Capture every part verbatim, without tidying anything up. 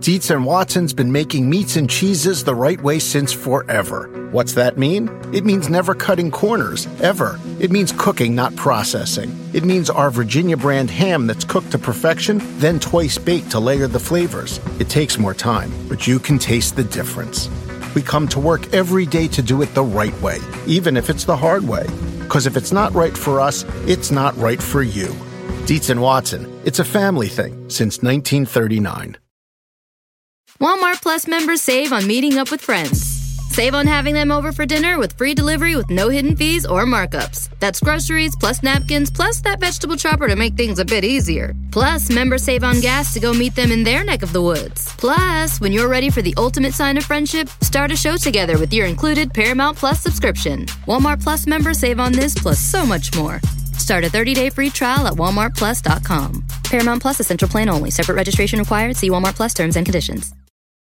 Dietz and Watson's been making meats and cheeses the right way since forever. What's that mean? It means never cutting corners, ever. It means cooking, not processing. It means our Virginia brand ham that's cooked to perfection, then twice baked to layer the flavors. It takes more time, but you can taste the difference. We come to work every day to do it the right way, even if it's the hard way. Because if it's not right for us, it's not right for you. Dietz and Watson, it's a family thing since nineteen thirty-nine. Walmart Plus members save on meeting up with friends. Save on having them over for dinner with free delivery with no hidden fees or markups. That's groceries, plus napkins, plus that vegetable chopper to make things a bit easier. Plus, members save on gas to go meet them in their neck of the woods. Plus, when you're ready for the ultimate sign of friendship, start a show together with your included Paramount Plus subscription. Walmart Plus members save on this plus so much more. Start a thirty-day free trial at walmart plus dot com. Paramount Plus Essential Plan only. Separate registration required. See Walmart Plus terms and conditions.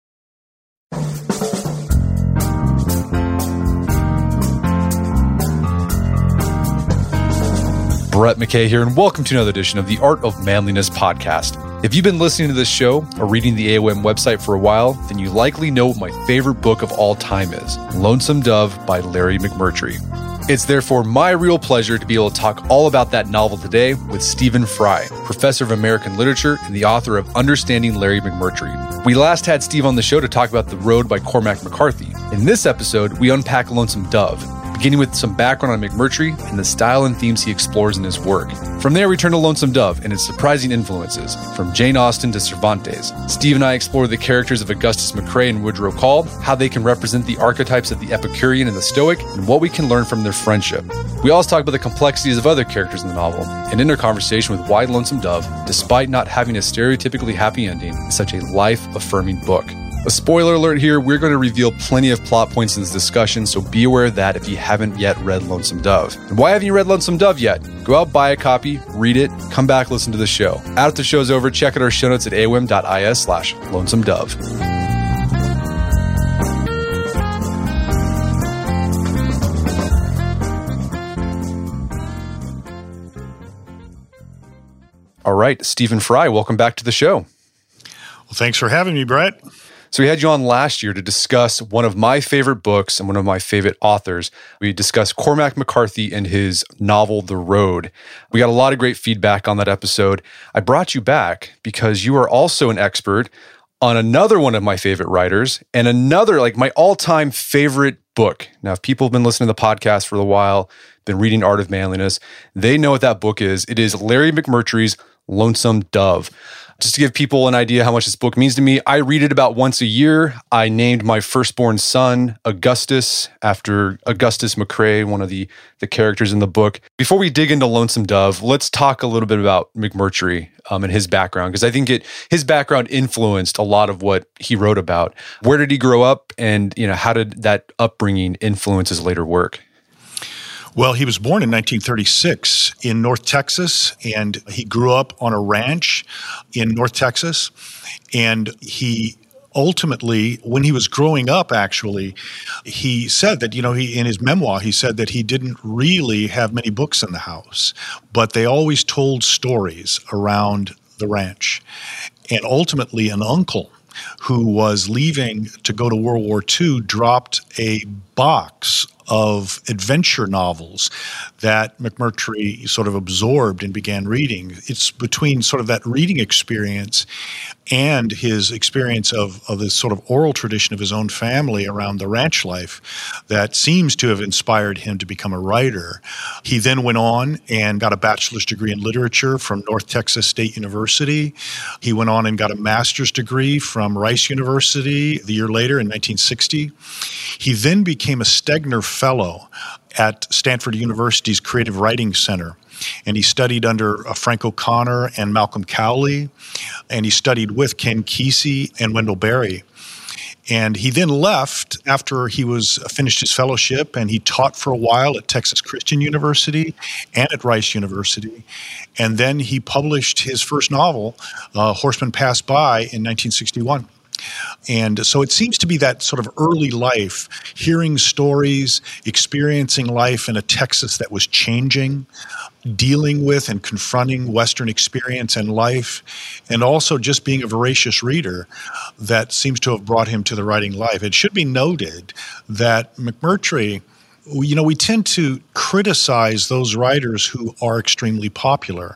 Brett McKay here, and welcome to another edition of the Art of Manliness podcast. If you've been listening to this show or reading the A O M website for a while, then you likely know what my favorite book of all time is, Lonesome Dove by Larry McMurtry. It's therefore my real pleasure to be able to talk all about that novel today with Stephen Fry, professor of American literature and the author of Understanding Larry McMurtry. We last had Steve on the show to talk about The Road by Cormac McCarthy. In this episode, we unpack Lonesome Dove, beginning with some background on McMurtry and the style and themes he explores in his work. From there, we turn to Lonesome Dove and its surprising influences, from Jane Austen to Cervantes. Steve and I explore the characters of Augustus Macrae and Woodrow Call, how they can represent the archetypes of the Epicurean and the Stoic, and what we can learn from their friendship. We also talk about the complexities of other characters in the novel, and end our conversation with why Lonesome Dove, despite not having a stereotypically happy ending, is such a life-affirming book. A spoiler alert here, we're going to reveal plenty of plot points in this discussion, so be aware of that if you haven't yet read Lonesome Dove. And why haven't you read Lonesome Dove yet? Go out, buy a copy, read it, come back, listen to the show. After the show's over, check out our show notes at aom.is slash lonesome dove. All right, Stephen Fry, welcome back to the show. Well, thanks for having me, Brett. So we had you on last year to discuss one of my favorite books and one of my favorite authors. We discussed Cormac McCarthy and his novel, The Road. We got a lot of great feedback on that episode. I brought you back because you are also an expert on another one of my favorite writers and another, like my all-time favorite book. Now, if people have been listening to the podcast for a while, been reading Art of Manliness, they know what that book is. It is Larry McMurtry's Lonesome Dove. Just to give people an idea how much this book means to me, I read it about once a year. I named my firstborn son Augustus after Augustus Macrae, one of the, the characters in the book. Before we dig into Lonesome Dove, let's talk a little bit about McMurtry um, and his background, because I think it his background influenced a lot of what he wrote about. Where did he grow up, and you know how did that upbringing influence his later work? Well, he was born in nineteen thirty-six in North Texas, and he grew up on a ranch in North Texas. And he ultimately, when he was growing up, actually, he said that, you know, he in his memoir, he said that he didn't really have many books in the house, but they always told stories around the ranch. And ultimately, an uncle who was leaving to go to World War Two dropped a box of adventure novels that McMurtry sort of absorbed and began reading. It's between sort of that reading experience and his experience of, of this sort of oral tradition of his own family around the ranch life that seems to have inspired him to become a writer. He then went on and got a bachelor's degree in literature from North Texas State University. He went on and got a master's degree from Rice University the year later in nineteen sixty. He then became a Stegner Fellow at Stanford University's Creative Writing Center. And he studied under uh, Frank O'Connor and Malcolm Cowley. And he studied with Ken Kesey and Wendell Berry. And he then left after he was uh, finished his fellowship, and he taught for a while at Texas Christian University and at Rice University. And then he published his first novel, uh, Horsemen Pass By, in nineteen sixty-one. And so it seems to be that sort of early life, hearing stories, experiencing life in a Texas that was changing, dealing with and confronting Western experience and life, and also just being a voracious reader that seems to have brought him to the writing life. It should be noted that McMurtry, you know, we tend to criticize those writers who are extremely popular.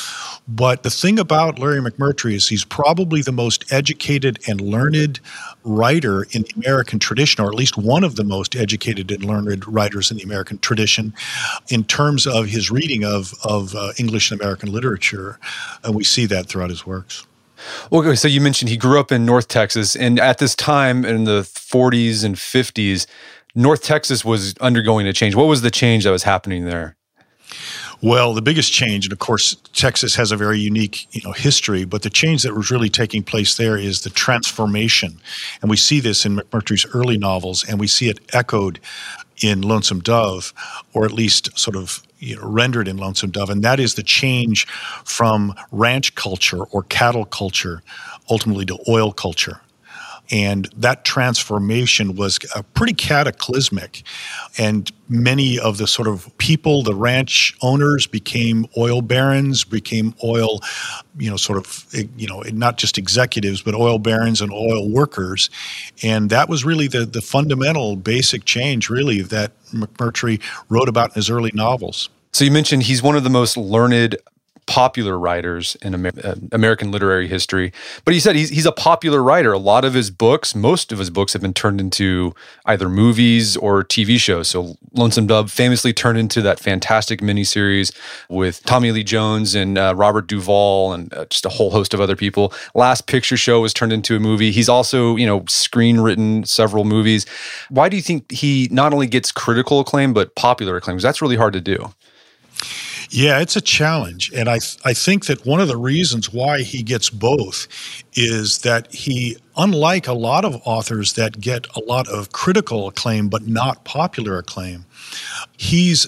But the thing about Larry McMurtry is he's probably the most educated and learned writer in the American tradition, or at least one of the most educated and learned writers in the American tradition in terms of his reading of, of uh, English and American literature. And we see that throughout his works. Okay, so you mentioned he grew up in North Texas, and at this time in the forties and fifties, North Texas was undergoing a change. What was the change that was happening there? Well, the biggest change, and of course, Texas has a very unique, you know, history, but the change that was really taking place there is the transformation. And we see this in McMurtry's early novels, and we see it echoed in Lonesome Dove, or at least sort of, you know, rendered in Lonesome Dove, and that is the change from ranch culture or cattle culture ultimately to oil culture. And that transformation was uh, pretty cataclysmic. And many of the sort of people, the ranch owners, became oil barons, became oil, you know, sort of, you know, not just executives, but oil barons and oil workers. And that was really the, the fundamental basic change, really, that McMurtry wrote about in his early novels. So you mentioned he's one of the most learned popular writers in Amer- uh, American literary history. But he said he's he's a popular writer. A lot of his books, most of his books have been turned into either movies or T V shows. So Lonesome Dove famously turned into that fantastic miniseries with Tommy Lee Jones and uh, Robert Duvall and uh, just a whole host of other people. Last Picture Show was turned into a movie. He's also, you know, screenwritten several movies. Why do you think he not only gets critical acclaim, but popular acclaim? Because that's really hard to do. Yeah, it's a challenge. And I th- I think that one of the reasons why he gets both is that he, unlike a lot of authors that get a lot of critical acclaim but not popular acclaim, he's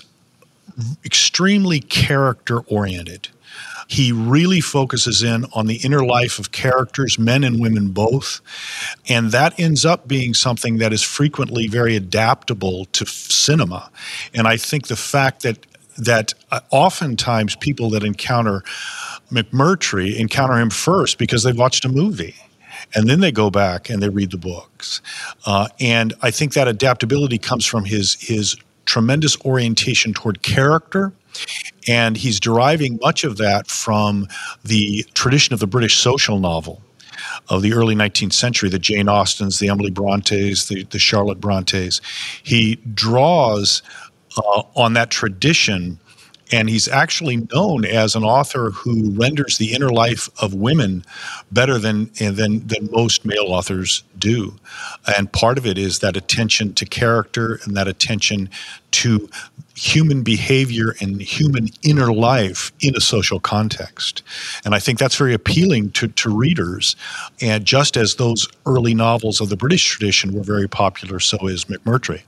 extremely character-oriented. He really focuses in on the inner life of characters, men and women both, and that ends up being something that is frequently very adaptable to f- cinema. And I think the fact that that uh, oftentimes people that encounter McMurtry encounter him first because they've watched a movie, and then they go back and they read the books. Uh, and I think that adaptability comes from his his tremendous orientation toward character, and he's deriving much of that from the tradition of the British social novel of the early nineteenth century, the Jane Austens, the Emily Brontes, the, the Charlotte Brontes. He draws Uh, on that tradition, and he's actually known as an author who renders the inner life of women better than than than most male authors do. And part of it is that attention to character and that attention to human behavior and human inner life in a social context. And I think that's very appealing to, to readers. And just as those early novels of the British tradition were very popular, so is McMurtry.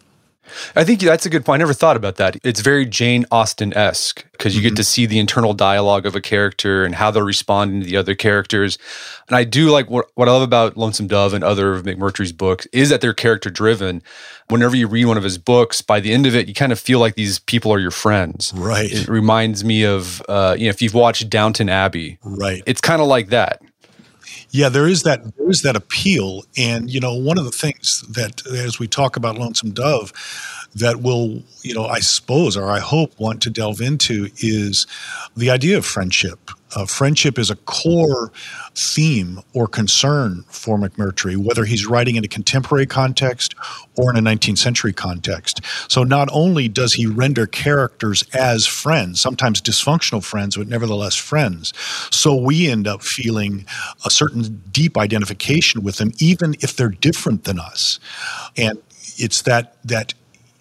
I think that's a good point. I never thought about that. It's very Jane Austen-esque because you mm-hmm. get to see the internal dialogue of a character and how they're responding to the other characters. And I do like what, what I love about Lonesome Dove and other of McMurtry's books is that they're character-driven. Whenever you read one of his books, by the end of it, you kind of feel like these people are your friends. Right. It reminds me of, uh, you know, if you've watched Downton Abbey. Right. It's kind of like that. Yeah, there is that there is that appeal. And, you know, one of the things that, as we talk about Lonesome Dove, that will, you know, I suppose, or I hope, want to delve into is the idea of friendship. Uh, friendship is a core theme or concern for McMurtry, whether he's writing in a contemporary context or in a nineteenth century context. So not only does he render characters as friends, sometimes dysfunctional friends, but nevertheless friends, so we end up feeling a certain deep identification with them, even if they're different than us. And it's that that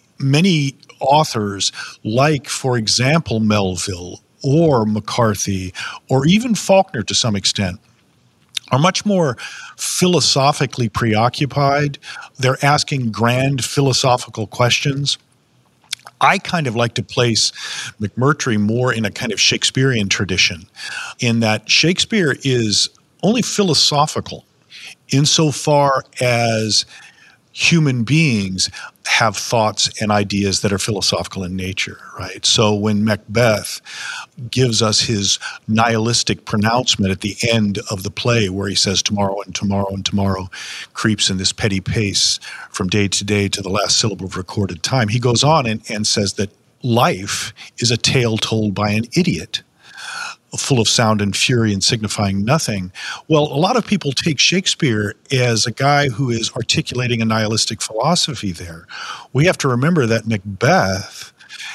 many authors, like, for example, Melville or McCarthy, or even Faulkner to some extent, are much more philosophically preoccupied. They're asking grand philosophical questions. I kind of like to place McMurtry more in a kind of Shakespearean tradition, in that Shakespeare is only philosophical. insofar as human beings have thoughts and ideas that are philosophical in nature, right? So when Macbeth gives us his nihilistic pronouncement at the end of the play where he says tomorrow and tomorrow and tomorrow creeps in this petty pace from day to day to the last syllable of recorded time, he goes on and, and says that life is a tale told by an idiot, full of sound and fury and signifying nothing. Well, a lot of people take Shakespeare as a guy who is articulating a nihilistic philosophy there. We have to remember that Macbeth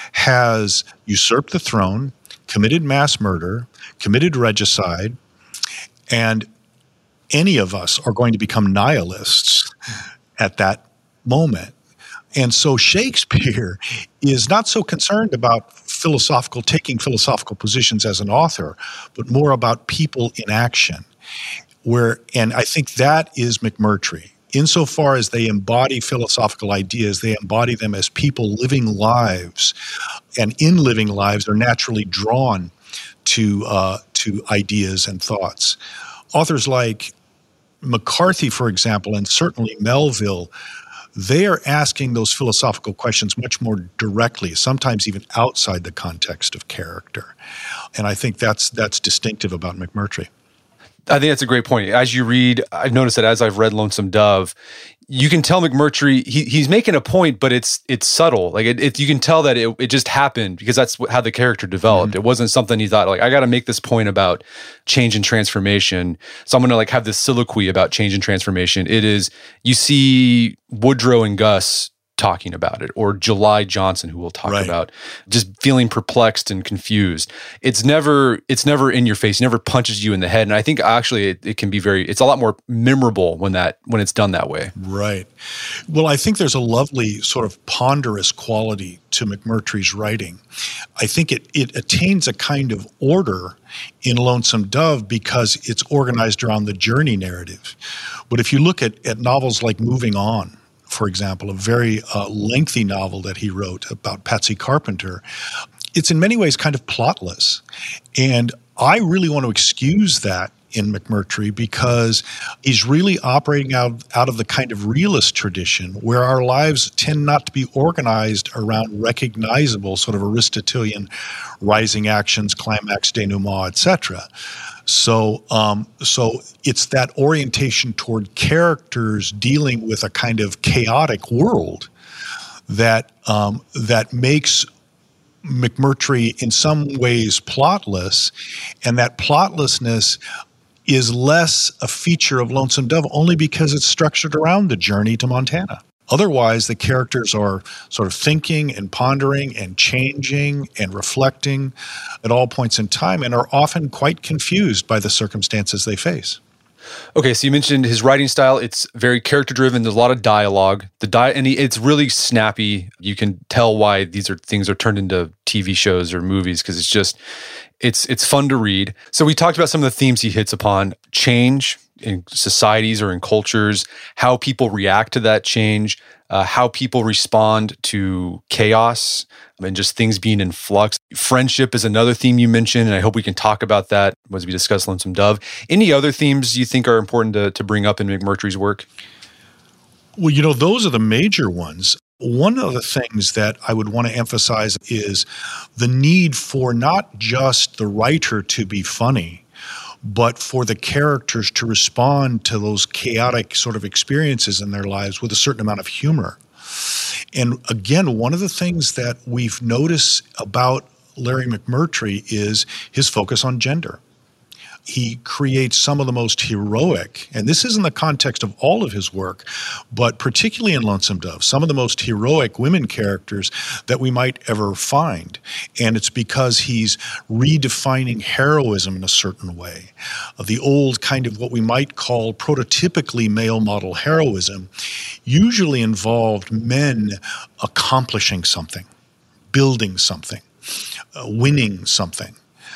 has usurped the throne, committed mass murder, committed regicide, and any of us are going to become nihilists at that moment. And so Shakespeare is not so concerned about philosophical, taking philosophical positions as an author, but more about people in action. Where, and I think that is McMurtry. Insofar as they embody philosophical ideas, they embody them as people living lives, and in living lives are naturally drawn to uh, to ideas and thoughts. Authors like McCarthy, for example, and certainly Melville, they are asking those philosophical questions much more directly, sometimes even outside the context of character. And I think that's that's distinctive about McMurtry. I think that's a great point. As you read, I've noticed that as I've read Lonesome Dove, you can tell McMurtry, he, he's making a point, but it's it's subtle. Like it, it, you can tell that it, it just happened because that's what, how the character developed. Mm-hmm. It wasn't something he thought, like, I got to make this point about change and transformation. So I'm going to like have this soliloquy about change and transformation. It is, you see Woodrow and Gus talking about it, or July Johnson, who we'll talk right. about, just feeling perplexed and confused. It's never, it's never in your face, never punches you in the head. And I think actually it, it can be very, it's a lot more memorable when that, when it's done that way. Right. Well, I think there's a lovely sort of ponderous quality to McMurtry's writing. I think it, it attains a kind of order in Lonesome Dove because it's organized around the journey narrative. But if you look at, at novels like Moving On, for example, a very uh, lengthy novel that he wrote about Patsy Carpenter, it's in many ways kind of plotless. And I really want to excuse that in McMurtry because he's really operating out, out of the kind of realist tradition where our lives tend not to be organized around recognizable sort of Aristotelian rising actions, climax, denouement, et cetera. So, um, so it's that orientation toward characters dealing with a kind of chaotic world that um, that makes McMurtry in some ways plotless, and that plotlessness is less a feature of Lonesome Dove only because it's structured around the journey to Montana. Otherwise, the characters are sort of thinking and pondering and changing and reflecting at all points in time and are often quite confused by the circumstances they face. Okay, so you mentioned his writing style. It's very character-driven. There's a lot of dialogue. The di- and he, it's really snappy. You can tell why these are things are turned into T V shows or movies because it's just, it's it's fun to read. So we talked about some of the themes he hits upon: change in societies or in cultures, how people react to that change, uh, how people respond to chaos, and just things being in flux. Friendship is another theme you mentioned, and I hope we can talk about that as we discuss Lonesome Dove. Any other themes you think are important to, to bring up in McMurtry's work? Well, you know, those are the major ones. One of the things that I would want to emphasize is the need for not just the writer to be funny, but for the characters to respond to those chaotic sort of experiences in their lives with a certain amount of humor. And again, one of the things that we've noticed about Larry McMurtry is his focus on gender. He creates some of the most heroic, and this is in the context of all of his work, but particularly in Lonesome Dove, some of the most heroic women characters that we might ever find. And it's because he's redefining heroism in a certain way. Uh, the old kind of what we might call prototypically male model heroism usually involved men accomplishing something, building something, uh, winning something.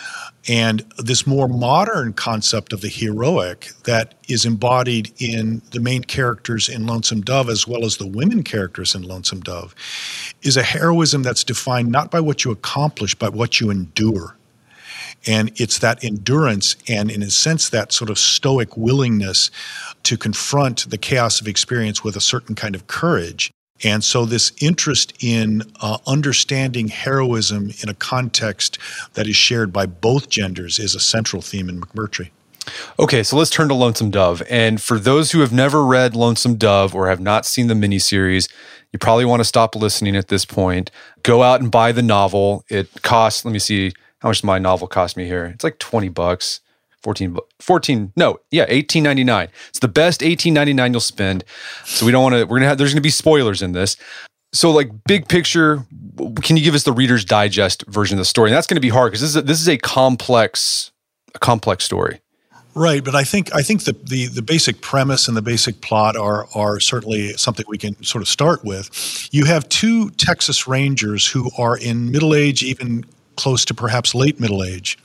And this more modern concept of the heroic that is embodied in the main characters in Lonesome Dove as well as the women characters in Lonesome Dove is a heroism that's defined not by what you accomplish, but what you endure. And it's that endurance and, in a sense, that sort of stoic willingness to confront the chaos of experience with a certain kind of courage. And so this interest in uh, understanding heroism in a context that is shared by both genders is a central theme in McMurtry. Okay, so let's turn to Lonesome Dove. And for those who have never read Lonesome Dove or have not seen the miniseries, you probably want to stop listening at this point. Go out and buy the novel. It costs, let me see, how much my novel cost me here? It's like twenty bucks, fourteen, fourteen, no, yeah, eighteen ninety-nine. It's the best eighteen ninety-nine you'll spend. So we don't want to, we're going to have, there's going to be spoilers in this. So like big picture, can you give us the Reader's Digest version of the story? And that's going to be hard because this is a, this is a complex, a complex story. Right, but I think I think the, the, the basic premise and the basic plot are are certainly something we can sort of start with. You have two Texas Rangers who are in middle age, even close to perhaps late middle age.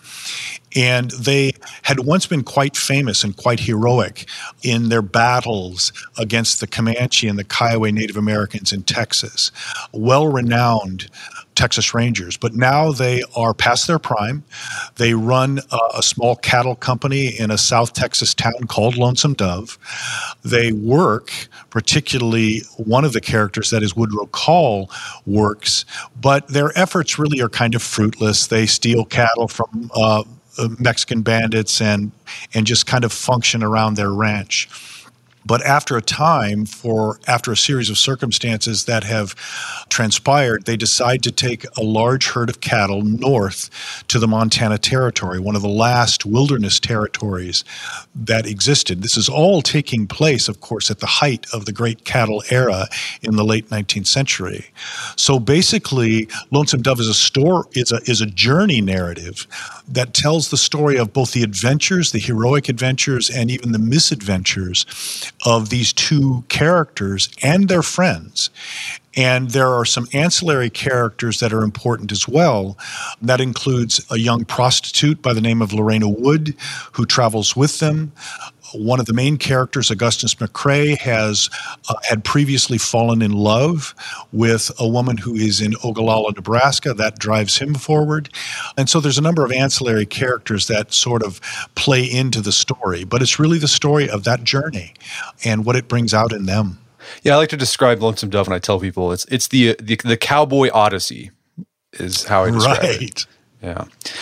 And they had once been quite famous and quite heroic in their battles against the Comanche and the Kiowa Native Americans in Texas. Well-renowned Texas Rangers, but now they are past their prime. They run a, a small cattle company in a South Texas town called Lonesome Dove. They work, particularly one of the characters, that is Woodrow Call, works, but their efforts really are kind of fruitless. They steal cattle from uh, Mexican bandits and and just kind of function around their ranch. But after a time, for after a series of circumstances that have transpired, they decide to take a large herd of cattle north to the Montana Territory, one of the last wilderness territories that existed. This is all taking place, of course, at the height of the Great Cattle Era in the late nineteenth century. So basically, Lonesome Dove is a story, is a is a journey narrative that tells the story of both the adventures, the heroic adventures, and even the misadventures of these two characters and their friends. And there are some ancillary characters that are important as well. That includes a young prostitute by the name of Lorena Wood, who travels with them. One of the main characters, Augustus McCrae, has uh, had previously fallen in love with a woman who is in Ogallala, Nebraska. That drives him forward. And so there's a number of ancillary characters that sort of play into the story. But it's really the story of that journey and what it brings out in them. Yeah, I like to describe Lonesome Dove when I tell people it's it's the the, the cowboy odyssey is how I describe right. it. Yeah.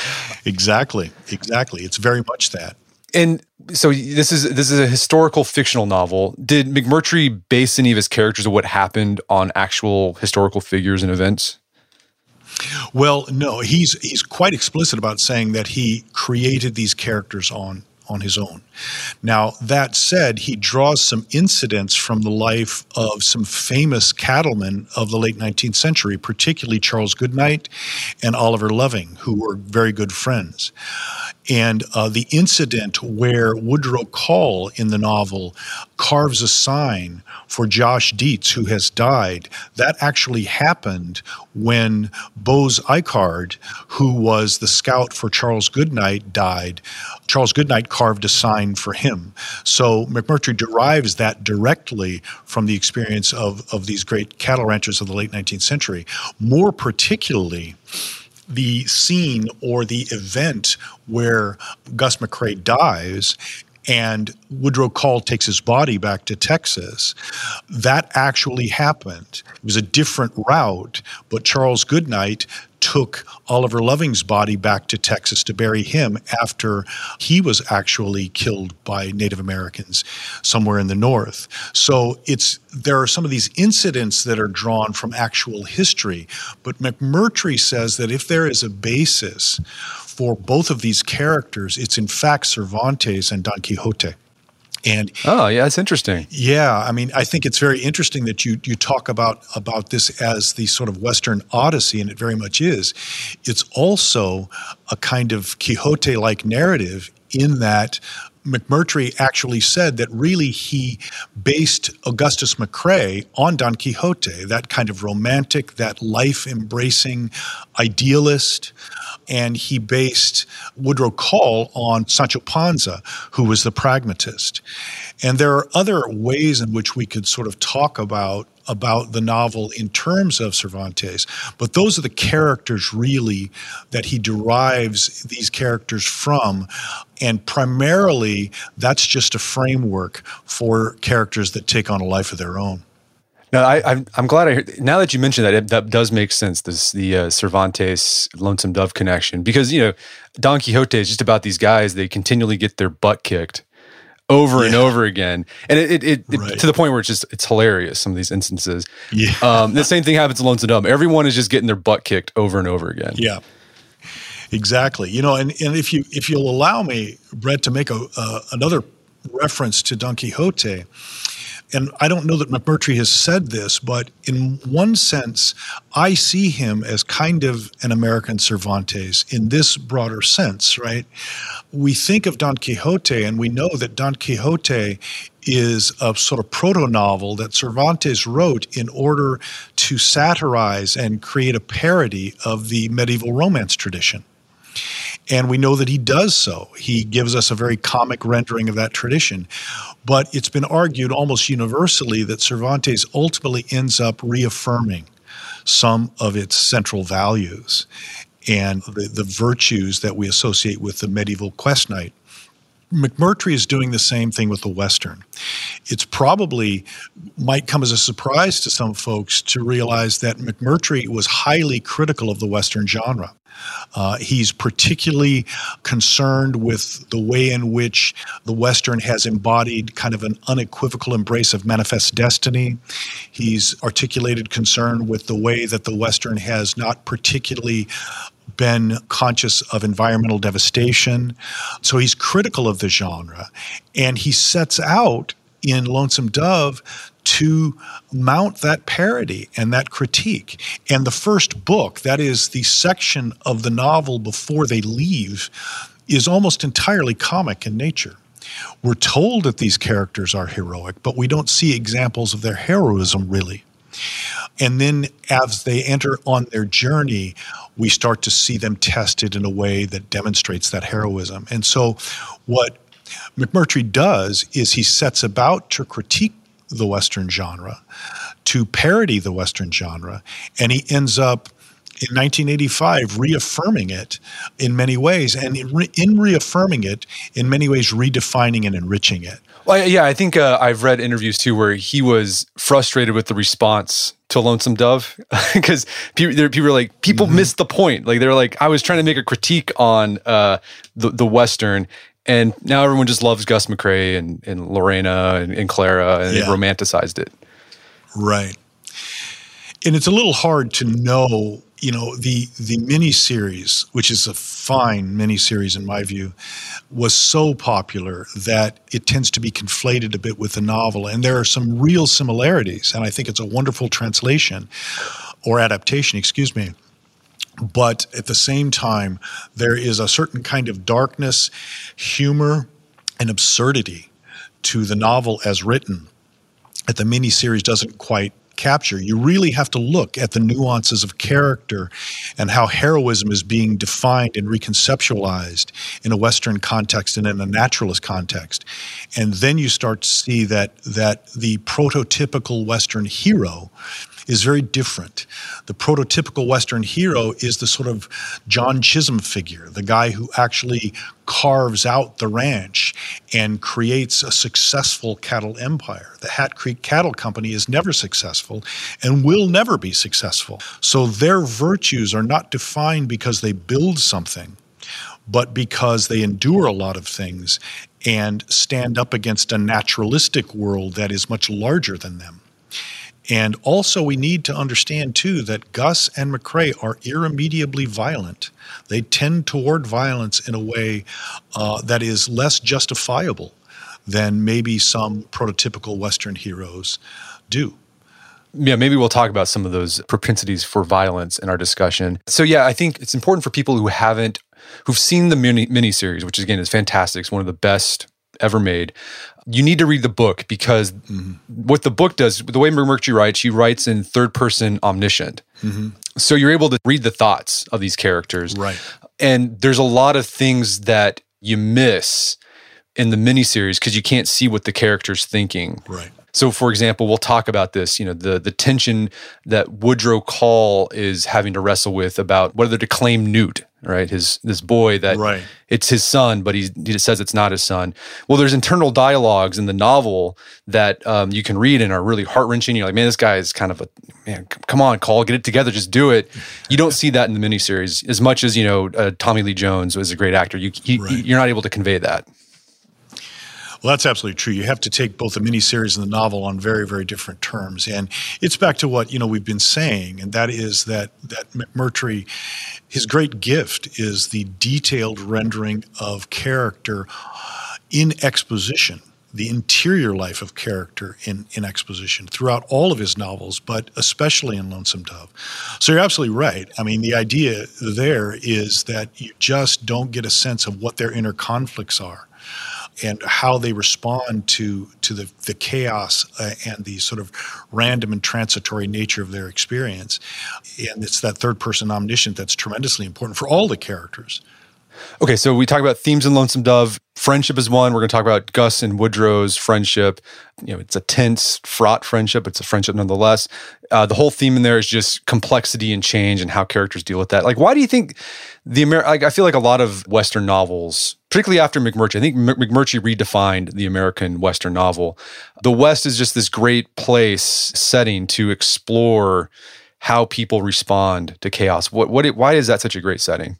Exactly. Exactly. It's very much that. And so this is this is a historical fictional novel. Did McMurtry base any of his characters of what happened on actual historical figures and events? Well, no. He's he's quite explicit about saying that he created these characters on on his own. Now, that said, he draws some incidents from the life of some famous cattlemen of the late nineteenth century, particularly Charles Goodnight and Oliver Loving, who were very good friends. And uh, the incident where Woodrow Call in the novel carves a sign for Josh Dietz, who has died, that actually happened when Bose Icard, who was the scout for Charles Goodnight, died. Charles Goodnight carved a sign for him. So McMurtry derives that directly from the experience of, of these great cattle ranchers of the late nineteenth century. More particularly, the scene or the event where Gus McCrae dies and Woodrow Call takes his body back to Texas, that actually happened. It was a different route, but Charles Goodnight took Oliver Loving's body back to Texas to bury him after he was actually killed by Native Americans somewhere in the north. So it's there are some of these incidents that are drawn from actual history, but McMurtry says that if there is a basis for both of these characters, it's in fact Cervantes and Don Quixote. And oh, yeah, that's interesting. Yeah, I mean, I think it's very interesting that you you talk about about this as the sort of Western Odyssey, and it very much is. It's also a kind of Quixote-like narrative in that McMurtry actually said that really he based Augustus McCrae on Don Quixote, that kind of romantic, that life-embracing idealist. And he based Woodrow Call on Sancho Panza, who was the pragmatist. And there are other ways in which we could sort of talk about about the novel in terms of Cervantes, but those are the characters really that he derives these characters from. And primarily, that's just a framework for characters that take on a life of their own. No, I, I'm I'm glad I heard. Now that you mentioned that, it, that does make sense. This the uh, Cervantes Lonesome Dove connection, because you know Don Quixote is just about these guys. They continually get their butt kicked over yeah. and over again, and it, it, it, right. it to the point where it's just it's hilarious. Some of these instances. Yeah. Um, the same thing happens to Lonesome Dove. Everyone is just getting their butt kicked over and over again. Yeah. Exactly. You know, and, and if you if you'll allow me, Brett, to make a uh, another reference to Don Quixote. And I don't know that McMurtry has said this, but in one sense, I see him as kind of an American Cervantes in this broader sense, right? We think of Don Quixote, and we know that Don Quixote is a sort of proto-novel that Cervantes wrote in order to satirize and create a parody of the medieval romance tradition. And we know that he does so. He gives us a very comic rendering of that tradition. But it's been argued almost universally that Cervantes ultimately ends up reaffirming some of its central values and the, the virtues that we associate with the medieval quest knight. McMurtry is doing the same thing with the Western. It's probably might come as a surprise to some folks to realize that McMurtry was highly critical of the Western genre. Uh, he's particularly concerned with the way in which the Western has embodied kind of an unequivocal embrace of manifest destiny. He's articulated concern with the way that the Western has not particularly been conscious of environmental devastation. So he's critical of the genre. And he sets out in Lonesome Dove to mount that parody and that critique. And the first book, that is the section of the novel before they leave, is almost entirely comic in nature. We're told that these characters are heroic, but we don't see examples of their heroism really. And then as they enter on their journey, we start to see them tested in a way that demonstrates that heroism. And so what McMurtry does is he sets about to critique the Western genre, to parody the Western genre, and he ends up in nineteen eighty-five reaffirming it in many ways, and in, re- in reaffirming it, in many ways redefining and enriching it. Well, yeah, I think uh, I've read interviews too where he was frustrated with the response to Lonesome Dove because people, people are like, people mm-hmm. missed the point. Like they're like, I was trying to make a critique on uh, the the Western. And now everyone just loves Gus McCrae and, and Lorena and, and Clara, and yeah. they've romanticized it. Right. And it's a little hard to know, you know, the the miniseries, which is a fine miniseries in my view, was so popular that it tends to be conflated a bit with the novel. And there are some real similarities, and I think it's a wonderful translation or adaptation, excuse me. But at the same time, there is a certain kind of darkness, humor, and absurdity to the novel as written that the miniseries doesn't quite capture. You really have to look at the nuances of character and how heroism is being defined and reconceptualized in a Western context and in a naturalist context. And then you start to see that that the prototypical Western hero is very different. The prototypical Western hero is the sort of John Chisholm figure, the guy who actually carves out the ranch and creates a successful cattle empire. The Hat Creek Cattle Company is never successful and will never be successful. So their virtues are not defined because they build something, but because they endure a lot of things and stand up against a naturalistic world that is much larger than them. And also we need to understand, too, that Gus and McCrae are irremediably violent. They tend toward violence in a way uh, that is less justifiable than maybe some prototypical Western heroes do. Yeah, maybe we'll talk about some of those propensities for violence in our discussion. So yeah, I think it's important for people who haven't, who've seen the mini miniseries, which again is fantastic. It's one of the best ever made. You need to read the book because mm-hmm. what the book does, the way McMurtry writes, he writes in third person omniscient. Mm-hmm. So you're able to read the thoughts of these characters. Right. And there's a lot of things that you miss in the miniseries because you can't see what the character's thinking. Right. So, for example, we'll talk about this, you know, the the tension that Woodrow Call is having to wrestle with about whether to claim Newt, right? His this boy that right. it's his son, but he, he says it's not his son. Well, there's internal dialogues in the novel that um, you can read and are really heart-wrenching. You're like, man, this guy is kind of a, man, come on, Call, get it together, just do it. You don't see that in the miniseries as much as, you know, uh, Tommy Lee Jones was a great actor. You, he, right. You're not able to convey that. Well, that's absolutely true. You have to take both the miniseries and the novel on very, very different terms. And it's back to what, you know, we've been saying, and that is that that McMurtry, his great gift is the detailed rendering of character in exposition, the interior life of character in, in exposition throughout all of his novels, but especially in Lonesome Dove. So you're absolutely right. I mean, the idea there is that you just don't get a sense of what their inner conflicts are and how they respond to to the, the chaos uh, and the sort of random and transitory nature of their experience. And it's that third-person omniscient that's tremendously important for all the characters. Okay, so we talk about themes in Lonesome Dove. Friendship is one. We're going to talk about Gus and Woodrow's friendship. You know, it's a tense, fraught friendship. It's a friendship nonetheless. Uh, the whole theme in there is just complexity and change and how characters deal with that. Like, why do you think the Amer- like, I feel like a lot of Western novels, particularly after McMurtry, I think M- McMurtry redefined the American Western novel. The West is just this great place, setting to explore how people respond to chaos. What, what, why is that such a great setting?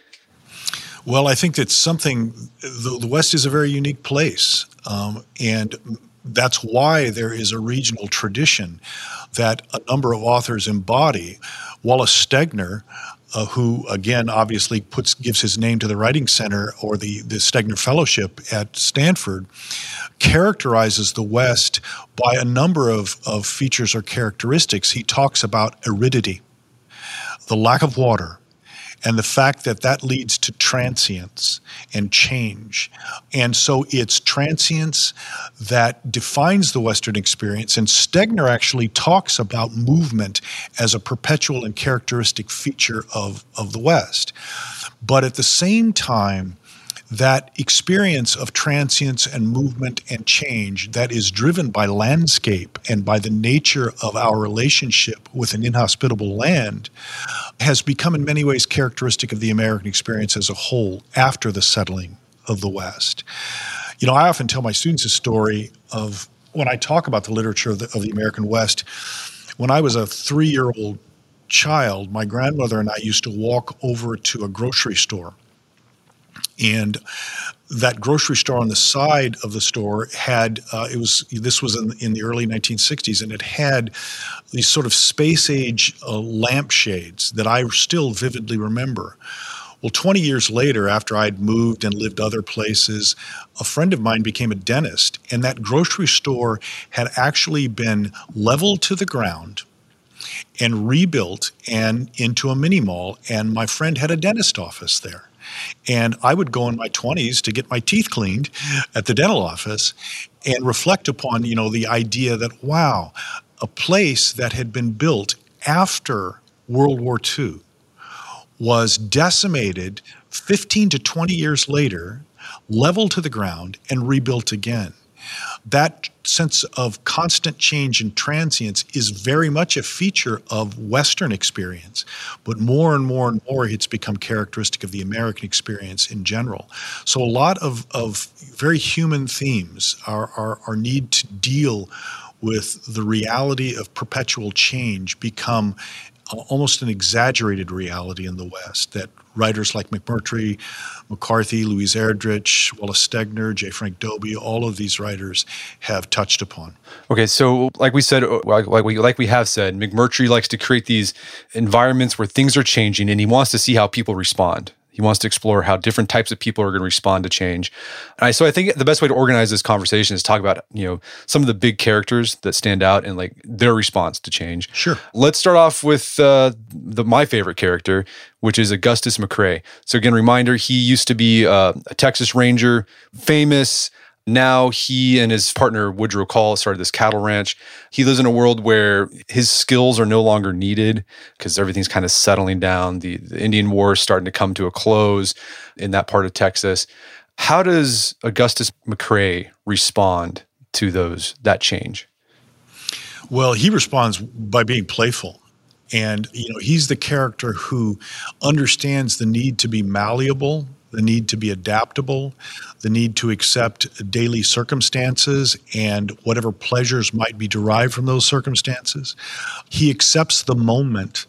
Well, I think that's something, the, the West is a very unique place. Um, and that's why there is a regional tradition that a number of authors embody. Wallace Stegner, uh, who, again, obviously puts gives his name to the Writing Center or the, the Stegner Fellowship at Stanford, characterizes the West by a number of, of features or characteristics. He talks about aridity, the lack of water, and the fact that that leads to transience and change. And so it's transience that defines the Western experience. And Stegner actually talks about movement as a perpetual and characteristic feature of, of the West. But at the same time, that experience of transience and movement and change that is driven by landscape and by the nature of our relationship with an inhospitable land has become in many ways characteristic of the American experience as a whole after the settling of the West. You know, I often tell my students a story of when I talk about the literature of the, of the American West. When I was a three-year-old child, my grandmother and I used to walk over to a grocery store. And that grocery store on the side of the store had, uh, it was, this was in, in the early nineteen sixties, and it had these sort of space-age uh, lampshades that I still vividly remember. Well, twenty years later, after I'd moved and lived other places, a friend of mine became a dentist, and that grocery store had actually been leveled to the ground and rebuilt and into a mini mall, and my friend had a dentist office there. And I would go in my twenties to get my teeth cleaned at the dental office and reflect upon, you know, the idea that, wow, a place that had been built after World War Two was decimated fifteen to twenty years later, leveled to the ground, and rebuilt again. That sense of constant change and transience is very much a feature of Western experience, but more and more and more it's become characteristic of the American experience in general. So a lot of, of very human themes, our, our, our need to deal with the reality of perpetual change become almost an exaggerated reality in the West that writers like McMurtry, McCarthy, Louise Erdrich, Wallace Stegner, J. Frank Dobie, all of these writers have touched upon. Okay, so like we said, like we, like we have said, McMurtry likes to create these environments where things are changing, and he wants to see how people respond. He wants to explore how different types of people are going to respond to change. And I, so I think the best way to organize this conversation is talk about, you know, some of the big characters that stand out and like their response to change. Sure. Let's start off with uh, the my favorite character, which is Augustus McCrae. So again, reminder, he used to be uh, a Texas Ranger, famous. Now he and his partner, Woodrow Call, started this cattle ranch. He lives in a world where his skills are no longer needed because everything's kind of settling down. The, the Indian War is starting to come to a close in that part of Texas. How does Augustus McCrae respond to those that change? Well, he responds by being playful. And, you know, he's the character who understands the need to be malleable, the need to be adaptable, the need to accept daily circumstances and whatever pleasures might be derived from those circumstances. He accepts the moment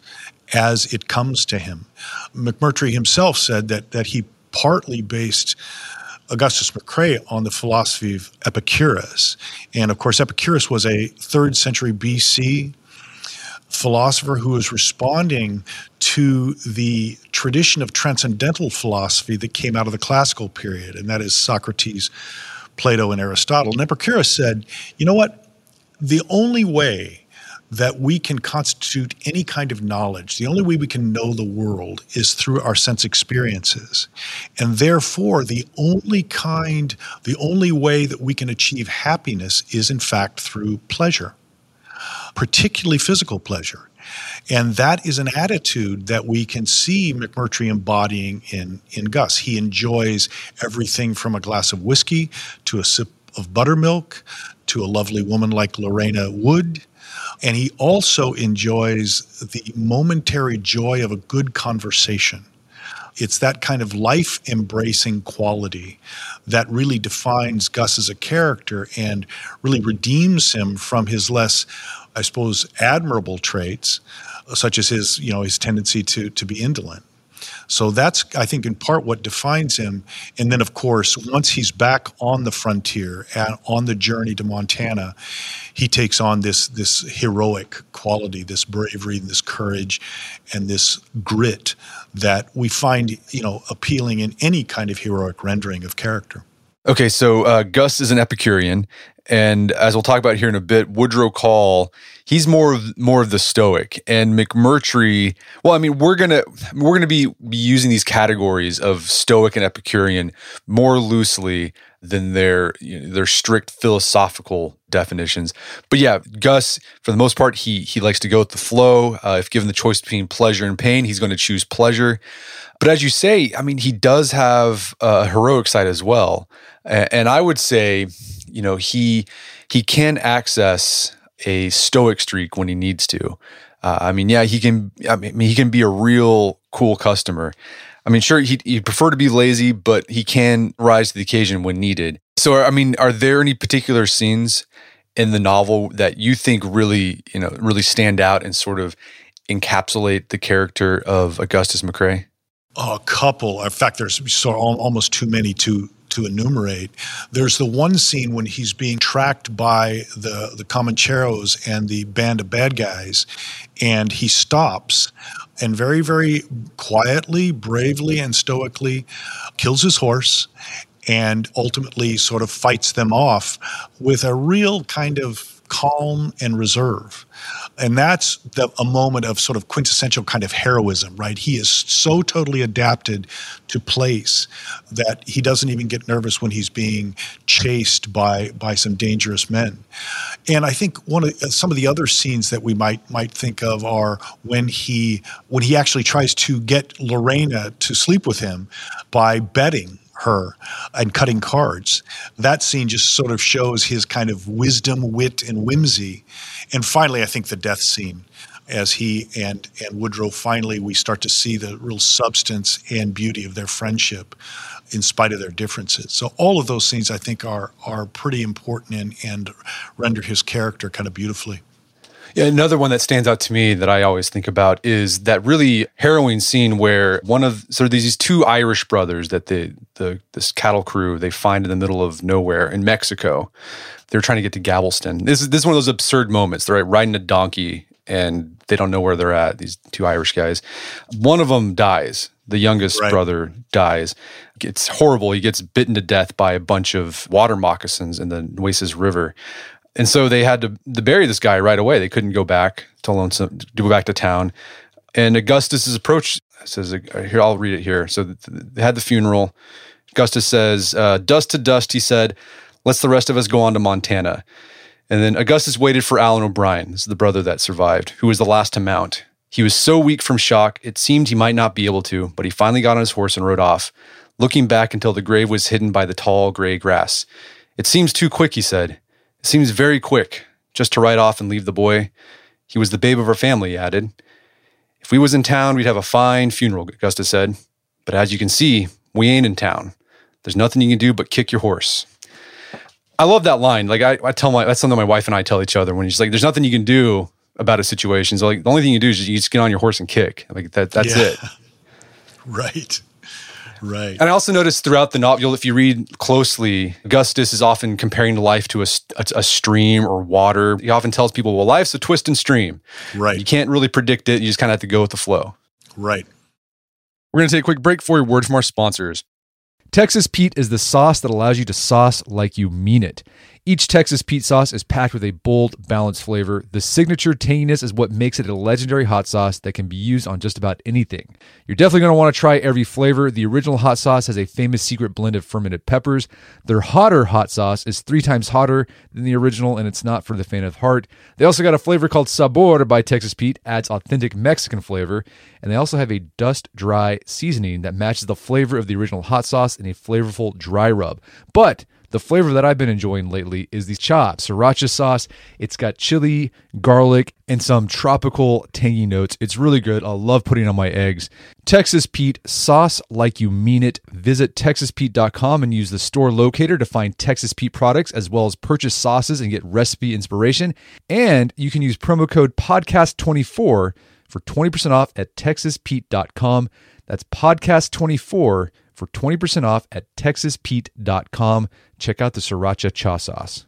as it comes to him. McMurtry himself said that that he partly based Augustus McCrae on the philosophy of Epicurus. And of course, Epicurus was a third century B C philosopher who was responding to the tradition of transcendental philosophy that came out of the classical period, and that is Socrates, Plato, and Aristotle. And Epicurus said, you know what? The only way that we can constitute any kind of knowledge, the only way we can know the world is through our sense experiences. And therefore, the only kind, the only way that we can achieve happiness is in fact through pleasure, particularly physical pleasure. And that is an attitude that we can see McMurtry embodying in, in Gus. He enjoys everything from a glass of whiskey to a sip of buttermilk to a lovely woman like Lorena Wood. And he also enjoys the momentary joy of a good conversation. It's that kind of life-embracing quality that really defines Gus as a character and really redeems him from his less, I suppose, admirable traits, such as his, you know, his tendency to, to be indolent. So that's, I think, in part what defines him. And then, of course, once he's back on the frontier and on the journey to Montana, he takes on this, this heroic quality, this bravery, and this courage, and this grit that we find, you know, appealing in any kind of heroic rendering of character. Okay, so uh, Gus is an Epicurean, and as we'll talk about here in a bit, Woodrow Call, he's more of more of the Stoic, and McMurtry. Well, I mean, we're gonna we're gonna be, be using these categories of Stoic and Epicurean more loosely than their you know, their strict philosophical definitions. But yeah, Gus, for the most part, he he likes to go with the flow. Uh, if given the choice between pleasure and pain, he's going to choose pleasure. But as you say, I mean, he does have a heroic side as well. And I would say, you know, he he can access a stoic streak when he needs to. Uh, I mean, yeah, he can. I mean, he can be a real cool customer. I mean, sure, he'd, he'd prefer to be lazy, but he can rise to the occasion when needed. So, I mean, are there any particular scenes in the novel that you think really, you know, really stand out and sort of encapsulate the character of Augustus McCrae? Oh, a couple. In fact, there's so almost too many to to enumerate. There's the one scene when he's being tracked by the, the Comancheros and the band of bad guys, and he stops and very, very quietly, bravely, and stoically kills his horse and ultimately sort of fights them off with a real kind of calm and reserve. And that's the, a moment of sort of quintessential kind of heroism, right? He is so totally adapted to place that he doesn't even get nervous when he's being chased by by some dangerous men. And I think one of some of the other scenes that we might might think of are when he when he actually tries to get Lorena to sleep with him by betting her and cutting cards. That scene just sort of shows his kind of wisdom, wit, and whimsy. And finally, I think the death scene, as he and, and Woodrow finally, we start to see the real substance and beauty of their friendship in spite of their differences. So all of those scenes, I think, are are pretty important and, and render his character kind of beautifully. Yeah, another one that stands out to me that I always think about is that really harrowing scene where one of sort of these two Irish brothers that the the this cattle crew they find in the middle of nowhere in Mexico. They're trying to get to Galveston. This is this is one of those absurd moments. They're riding a donkey and they don't know where they're at. These two Irish guys. One of them dies. The youngest right. brother dies. It's horrible. He gets bitten to death by a bunch of water moccasins in the Nueces River. And so they had to, to bury this guy right away. They couldn't go back to Lonesome, to go back to town. And Augustus's approach says, here, I'll read it here. So they had the funeral. Augustus says, uh, dust to dust, he said, let's the rest of us go on to Montana. And then Augustus waited for Alan O'Brien, this is the brother that survived, who was the last to mount. He was so weak from shock, it seemed he might not be able to, but he finally got on his horse and rode off, looking back until the grave was hidden by the tall gray grass. It seems too quick, he said. It seems very quick, just to write off and leave the boy. He was the babe of our family, he added. If we was in town, we'd have a fine funeral, Augustus said. But as you can see, we ain't in town. There's nothing you can do but kick your horse. I love that line. Like I, I tell my, that's something my wife and I tell each other when she's like, there's nothing you can do about a situation. So like the only thing you do is you just get on your horse and kick. Like that, that's yeah. it. Right. Right. And I also noticed throughout the novel, if you read closely, Augustus is often comparing life to a, a, a stream or water. He often tells people, well, life's a twist and stream. Right. You can't really predict it. You just kind of have to go with the flow. Right. We're going to take a quick break for a word from our sponsors. Texas Pete is the sauce that allows you to sauce like you mean it. Each Texas Pete sauce is packed with a bold, balanced flavor. The signature tanginess is what makes it a legendary hot sauce that can be used on just about anything. You're definitely going to want to try every flavor. The original hot sauce has a famous secret blend of fermented peppers. Their hotter hot sauce is three times hotter than the original, and it's not for the faint of heart. They also got a flavor called Sabor by Texas Pete, adds authentic Mexican flavor, and they also have a dust-dry seasoning that matches the flavor of the original hot sauce in a flavorful dry rub. But the flavor that I've been enjoying lately is the Cha Sriracha sauce. It's got chili, garlic, and some tropical tangy notes. It's really good. I love putting it on my eggs. Texas Pete, sauce like you mean it. Visit texas pete dot com and use the store locator to find Texas Pete products, as well as purchase sauces and get recipe inspiration. And you can use promo code podcast twenty-four for twenty percent off at texas pete dot com. That's podcast twenty-four for twenty percent off at texas pete dot com. Check out the Sriracha Cha sauce.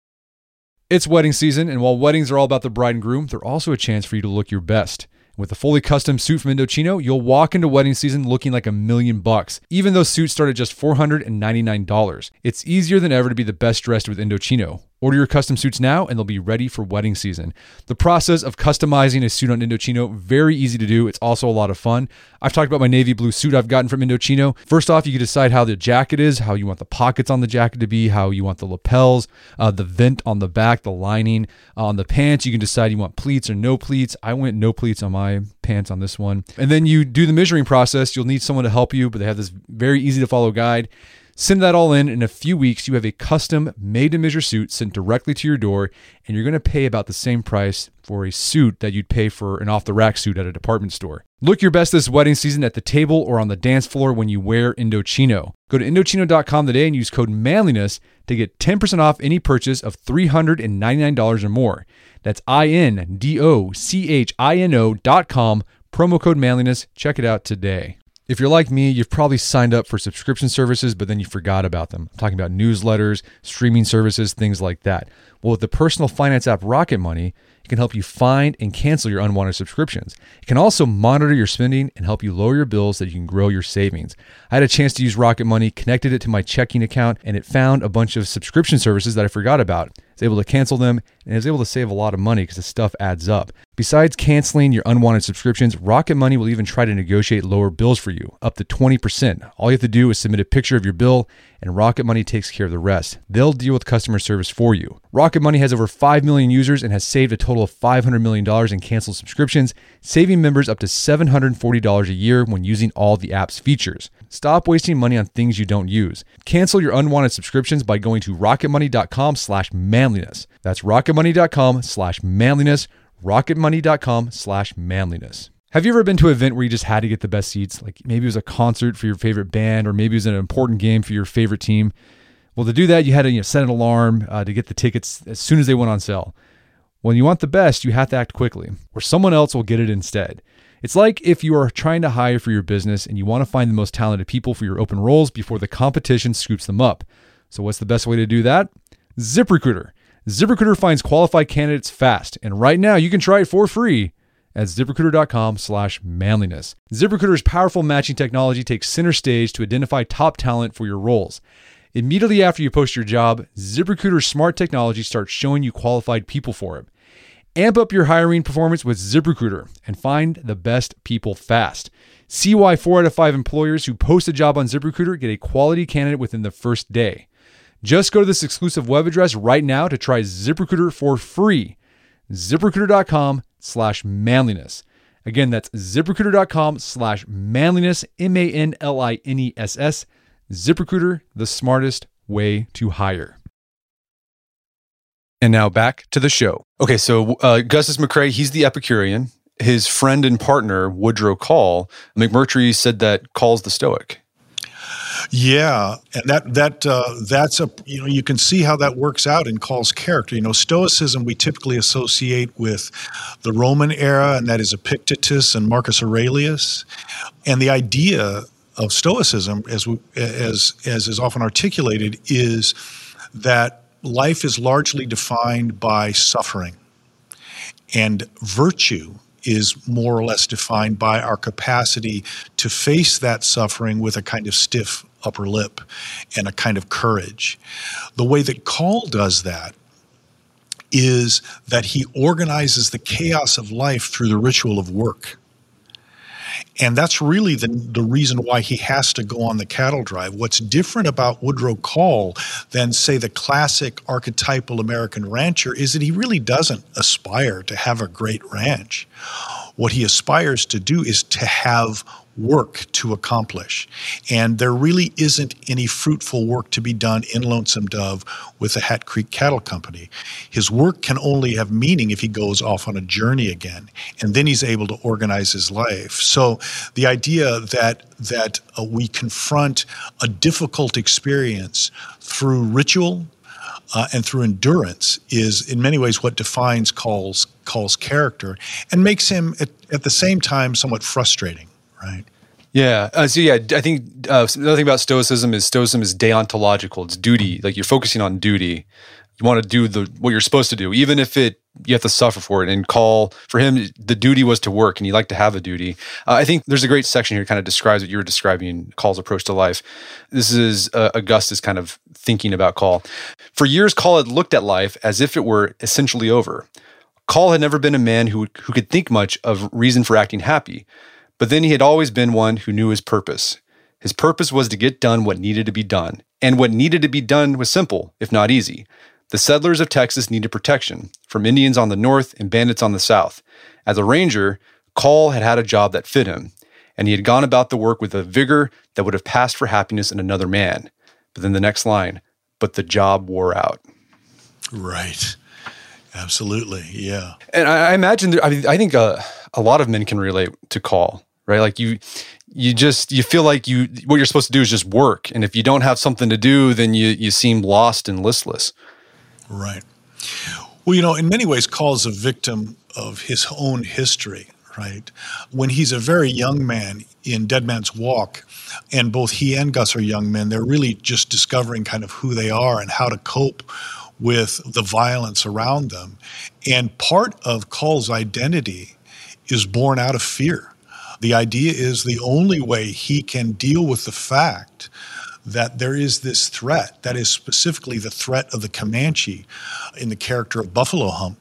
It's wedding season, and while weddings are all about the bride and groom, they're also a chance for you to look your best. With a fully custom suit from Indochino, you'll walk into wedding season looking like a million bucks, even though suits start at just four hundred ninety-nine dollars. It's easier than ever to be the best dressed with Indochino. Order your custom suits now and they'll be ready for wedding season. The process of customizing a suit on Indochino, very easy to do. It's also a lot of fun. I've talked about my navy blue suit I've gotten from Indochino. First off, you can decide how the jacket is, how you want the pockets on the jacket to be, how you want the lapels, uh, the vent on the back, the lining. Uh, on the pants, you can decide you want pleats or no pleats. I went no pleats on my pants on this one. And then you do the measuring process. You'll need someone to help you, but they have this very easy to follow guide. Send that all in. In a few weeks, you have a custom made-to-measure suit sent directly to your door, and you're going to pay about the same price for a suit that you'd pay for an off-the-rack suit at a department store. Look your best this wedding season at the table or on the dance floor when you wear Indochino. Go to Indochino dot com today and use code manliness to get ten percent off any purchase of three hundred ninety-nine dollars or more. That's I N D O C H I N O dot com, promo code manliness. Check it out today. If you're like me, you've probably signed up for subscription services, but then you forgot about them. I'm talking about newsletters, streaming services, things like that. Well, with the personal finance app Rocket Money, it can help you find and cancel your unwanted subscriptions. It can also monitor your spending and help you lower your bills so that you can grow your savings. I had a chance to use Rocket Money, connected it to my checking account, and it found a bunch of subscription services that I forgot about. I was able to cancel them, and I was able to save a lot of money because the stuff adds up. Besides canceling your unwanted subscriptions, Rocket Money will even try to negotiate lower bills for you, up to twenty percent. All you have to do is submit a picture of your bill, and Rocket Money takes care of the rest. They'll deal with customer service for you. Rocket Money has over five million users and has saved a total of five hundred million dollars in canceled subscriptions, saving members up to seven hundred forty dollars a year when using all the app's features. Stop wasting money on things you don't use. Cancel your unwanted subscriptions by going to rocketmoney dot com slash manliness. That's rocketmoney dot com slash manliness. rocketmoney dot com slash manliness. Have you ever been to an event where you just had to get the best seats? Like maybe it was a concert for your favorite band, or maybe it was an important game for your favorite team. Well, to do that, you had to you know, set an alarm uh, to get the tickets as soon as they went on sale. When you want the best, you have to act quickly, or someone else will get it instead. It's like if you are trying to hire for your business and you want to find the most talented people for your open roles before the competition scoops them up. So what's the best way to do that? ZipRecruiter. ZipRecruiter finds qualified candidates fast, and right now you can try it for free at ZipRecruiter dot com slash manliness. ZipRecruiter's powerful matching technology takes center stage to identify top talent for your roles. Immediately after you post your job, ZipRecruiter's smart technology starts showing you qualified people for it. Amp up your hiring performance with ZipRecruiter and find the best people fast. See why four out of five employers who post a job on ZipRecruiter get a quality candidate within the first day. Just go to this exclusive web address right now to try ZipRecruiter for free. ZipRecruiter dot com slash manliness. Again, that's ZipRecruiter dot com slash manliness, M A N L I N E S S. ZipRecruiter, the smartest way to hire. And now back to the show. Okay, so uh, Augustus McCrae, he's the Epicurean. His friend and partner, Woodrow Call, McMurtry said that Call's the Stoic. Yeah, and that that uh, that's a you know you can see how that works out in Call's character. You know, Stoicism we typically associate with the Roman era, and that is Epictetus and Marcus Aurelius, and the idea of Stoicism, as we, as as is often articulated, is that life is largely defined by suffering, and virtue is more or less defined by our capacity to face that suffering with a kind of stiff upper lip and a kind of courage. The way that Call does that is that he organizes the chaos of life through the ritual of work. And that's really the, the reason why he has to go on the cattle drive. What's different about Woodrow Call than, say, the classic archetypal American rancher is that he really doesn't aspire to have a great ranch. What he aspires to do is to have work to accomplish. And there really isn't any fruitful work to be done in Lonesome Dove with the Hat Creek Cattle Company. His work can only have meaning if he goes off on a journey again, and then he's able to organize his life. So the idea that that uh, we confront a difficult experience through ritual uh, and through endurance is in many ways what defines Call's, Call's character and makes him at, at the same time somewhat frustrating. Right. Yeah. Uh, so yeah, I think uh, another thing about Stoicism is Stoicism is deontological. It's duty. Like you're focusing on duty. You want to do the what you're supposed to do, even if it you have to suffer for it. And Call, for him, the duty was to work, and he liked to have a duty. Uh, I think there's a great section here that kind of describes what you were describing, Call's approach to life. This is uh, Augustus kind of thinking about Call. For years, Call had looked at life as if it were essentially over. Call had never been a man who who could think much of reason for acting happy. But then he had always been one who knew his purpose. His purpose was to get done what needed to be done. And what needed to be done was simple, if not easy. The settlers of Texas needed protection from Indians on the north and bandits on the south. As a ranger, Call had had a job that fit him, and he had gone about the work with a vigor that would have passed for happiness in another man. But then the next line, but the job wore out. Right. Absolutely, yeah. And I, I imagine, there, I mean, I think uh, a lot of men can relate to Call, right? Like you, you just you feel like you what you're supposed to do is just work, and if you don't have something to do, then you you seem lost and listless. Right. Well, you know, in many ways, Call's a victim of his own history, right? When he's a very young man in Dead Man's Walk, and both he and Gus are young men, they're really just discovering kind of who they are and how to cope with the violence around them. And part of Call's identity is born out of fear. The idea is the only way he can deal with the fact that there is this threat, that is specifically the threat of the Comanche in the character of Buffalo Hump,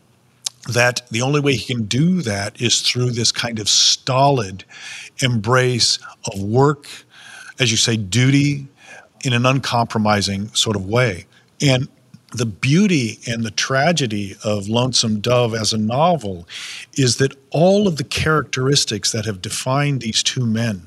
that the only way he can do that is through this kind of stolid embrace of work, as you say, duty, in an uncompromising sort of way. And the beauty and the tragedy of Lonesome Dove as a novel is that all of the characteristics that have defined these two men,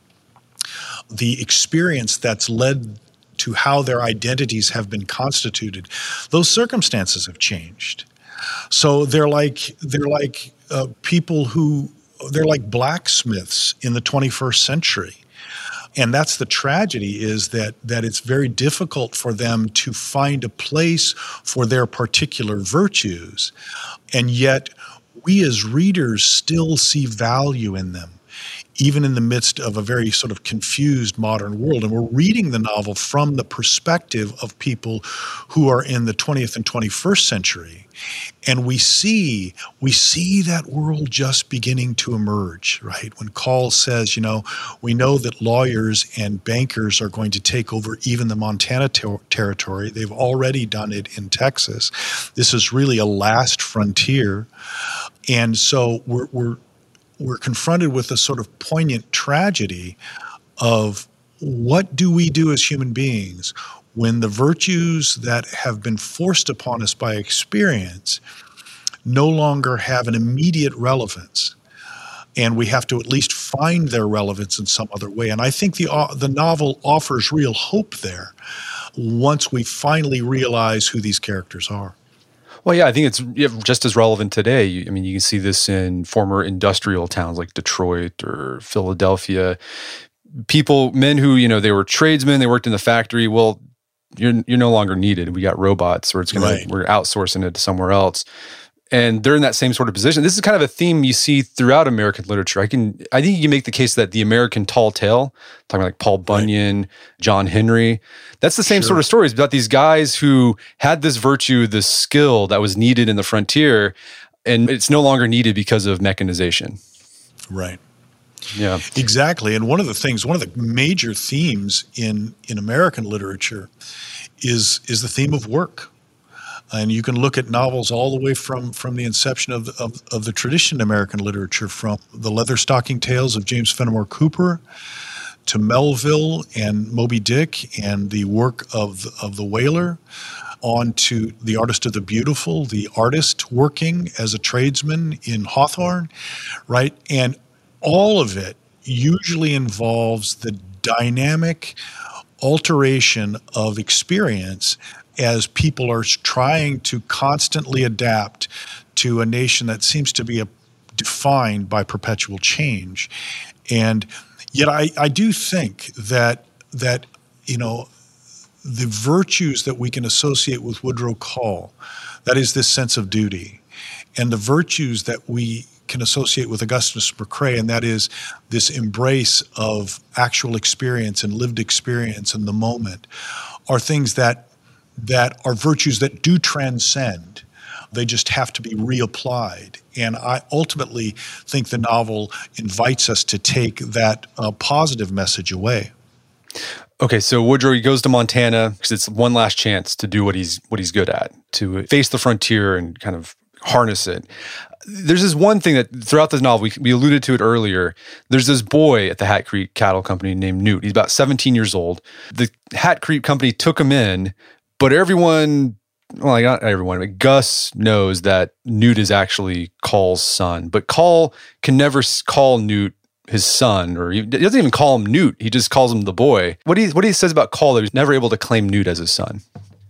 the experience that's led to how their identities have been constituted, those circumstances have changed. So they're like they're like uh, people who they're like blacksmiths in the twenty-first century. And that's the tragedy, is that that it's very difficult for them to find a place for their particular virtues. And yet we as readers still see value in them, even in the midst of a very sort of confused modern world. And we're reading the novel from the perspective of people who are in the twentieth and twenty-first century. And we see, we see that world just beginning to emerge, right? When Call says, you know, we know that lawyers and bankers are going to take over even the Montana ter- territory. They've already done it in Texas. This is really a last frontier. And so we're, we're, we're confronted with a sort of poignant tragedy of what do we do as human beings when the virtues that have been forced upon us by experience no longer have an immediate relevance, and we have to at least find their relevance in some other way. And I think the uh, the novel offers real hope there once we finally realize who these characters are. Well, yeah, I think it's yeah, just as relevant today. You- I mean, you can see this in former industrial towns like Detroit or Philadelphia. People, men who, you know, they were tradesmen, they worked in the factory. Well, you're you're no longer needed. We got robots, or it's gonna Right. we're outsourcing it to somewhere else. And they're in that same sort of position. This is kind of a theme you see throughout American literature. I can, I think you can make the case that the American tall tale, talking like Paul Bunyan, John Henry, that's the same Sure. sort of stories about these guys who had this virtue, this skill that was needed in the frontier, and it's no longer needed because of mechanization. Right. Yeah. Exactly. And one of the things, one of the major themes in, in American literature is, is the theme of work. And you can look at novels all the way from, from the inception of, of, of the tradition in American literature, from the Leatherstocking Tales of James Fenimore Cooper to Melville and Moby Dick and the work of, of the whaler, on to The Artist of the Beautiful, the artist working as a tradesman in Hawthorne, right? And all of it usually involves the dynamic alteration of experience as people are trying to constantly adapt to a nation that seems to be a, defined by perpetual change. And yet I, I do think that, that, you know, the virtues that we can associate with Woodrow Call, that is this sense of duty, and the virtues that we can associate with Augustus McCrae, and that is this embrace of actual experience and lived experience in the moment, are things that that are virtues that do transcend. They just have to be reapplied. And I ultimately think the novel invites us to take that uh, positive message away. Okay, so Woodrow, he goes to Montana because it's one last chance to do what he's what he's good at, to face the frontier and kind of harness it. There's this one thing that throughout this novel, we, we alluded to it earlier. There's this boy at the Hat Creek Cattle Company named Newt. He's about seventeen years old. The Hat Creek Company took him in, but everyone, well, not everyone, but Gus knows that Newt is actually Call's son. But Call can never s- call Newt his son, or he doesn't even call him Newt. He just calls him the boy. What he what he says about Call, that he's never able to claim Newt as his son.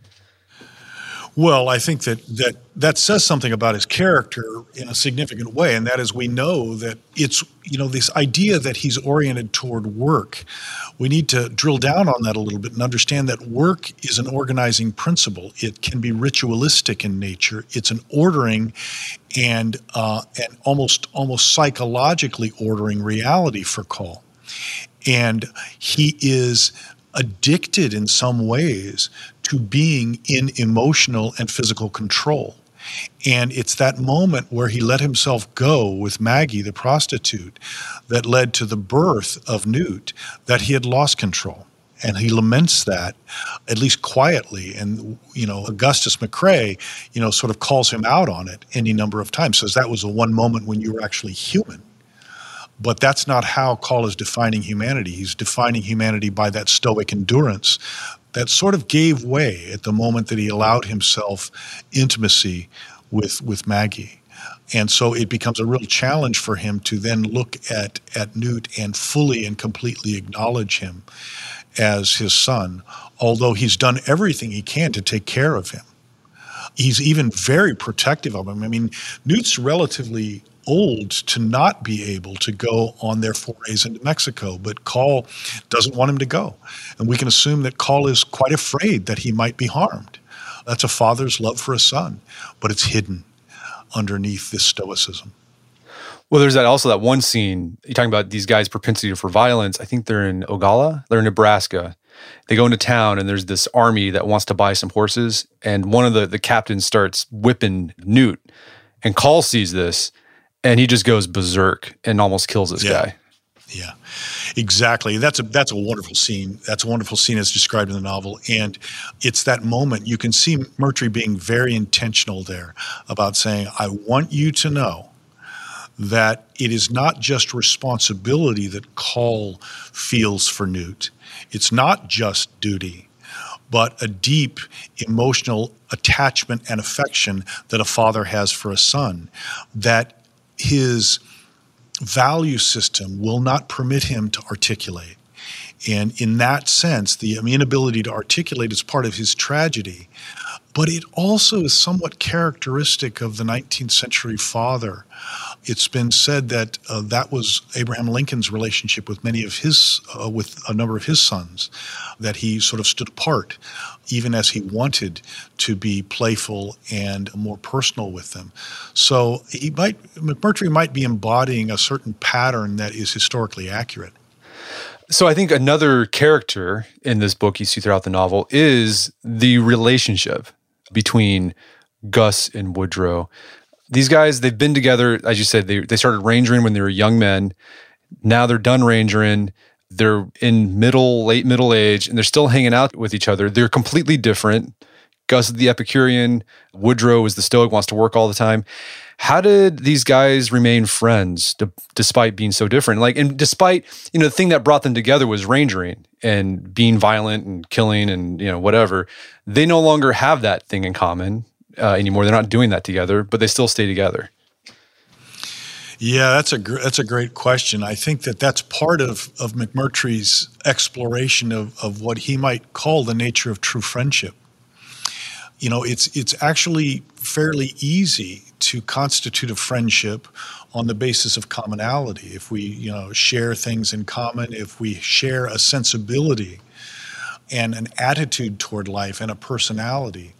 Well, I think that, that that says something about his character in a significant way, and that is we know that it's, you know, this idea that he's oriented toward work. We need to drill down on that a little bit and understand that work is an organizing principle. It can be ritualistic in nature. It's an ordering and uh, and almost almost psychologically ordering reality for Call. And he is addicted in some ways to being in emotional and physical control. And it's that moment where he let himself go with Maggie, the prostitute, that led to the birth of Newt, that he had lost control. And he laments that, at least quietly. And, you know, Augustus McCrae, you know, sort of calls him out on it any number of times, says that was the one moment when you were actually human. But that's not how Call is defining humanity. He's defining humanity by that stoic endurance that sort of gave way at the moment that he allowed himself intimacy with with Maggie. And so it becomes a real challenge for him to then look at, at Newt and fully and completely acknowledge him as his son, although he's done everything he can to take care of him. He's even very protective of him. I mean, Newt's relatively old to not be able to go on their forays into Mexico, but Call doesn't want him to go. And we can assume that Call is quite afraid that he might be harmed. That's a father's love for a son, but it's hidden underneath this stoicism. Well, there's that also that one scene, you're talking about these guys' propensity for violence. I think they're in Ogallala, they're in Nebraska. They go into town and there's this army that wants to buy some horses. And one of the, the captains starts whipping Newt, and Call sees this and he just goes berserk and almost kills this Yeah. guy. Yeah, exactly. That's a that's a wonderful scene. That's a wonderful scene as described in the novel. And it's that moment. You can see Murtry being very intentional there about saying, I want you to know that it is not just responsibility that Call feels for Newt. It's not just duty, but a deep emotional attachment and affection that a father has for a son, that his value system will not permit him to articulate. And in that sense, the inability to articulate is part of his tragedy. But it also is somewhat characteristic of the nineteenth century father. It's been said that uh, that was Abraham Lincoln's relationship with many of his, uh, with a number of his sons, that he sort of stood apart, even as he wanted to be playful and more personal with them. So he might, McMurtry might be embodying a certain pattern that is historically accurate. So I think another character in this book you see throughout the novel is the relationship between Gus and Woodrow. These guys, they've been together, as you said, they they started rangering when they were young men. Now they're done rangering. They're in middle, late middle age, and they're still hanging out with each other. They're completely different. Gus is the Epicurean. Woodrow is the Stoic, wants to work all the time. How did these guys remain friends d- despite being so different? Like, and despite, you know, the thing that brought them together was rangering and being violent and killing and, you know, whatever. They no longer have that thing in common uh, anymore. They're not doing that together, but they still stay together. Yeah, that's a gr- that's a great question. I think that that's part of, of McMurtry's exploration of, of what he might call the nature of true friendship. You know, it's it's actually fairly easy to constitute a friendship on the basis of commonality. If we, you know, share things in common, if we share a sensibility and an attitude toward life and a personality.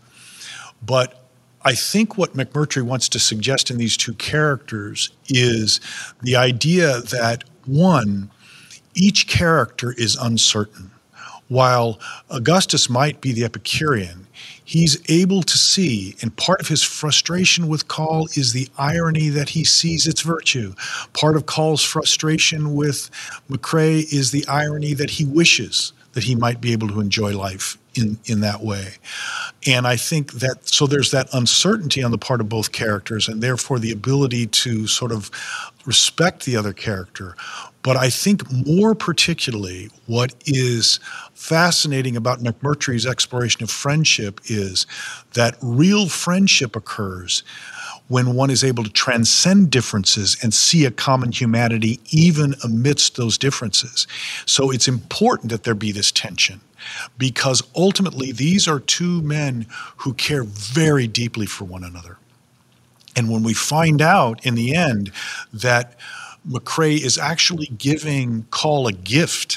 But I think what McMurtry wants to suggest in these two characters is the idea that, one, each character is uncertain. While Augustus might be the Epicurean, he's able to see, and part of his frustration with Coll is the irony that he sees its virtue. Part of Coll's frustration with McCrae is the irony that he wishes that he might be able to enjoy life in, in that way. And I think that, so there's that uncertainty on the part of both characters, and therefore the ability to sort of respect the other character. But I think more particularly what is fascinating about McMurtry's exploration of friendship is that real friendship occurs when one is able to transcend differences and see a common humanity even amidst those differences. So it's important that there be this tension, because ultimately these are two men who care very deeply for one another. And when we find out in the end that McCrae is actually giving Coll a gift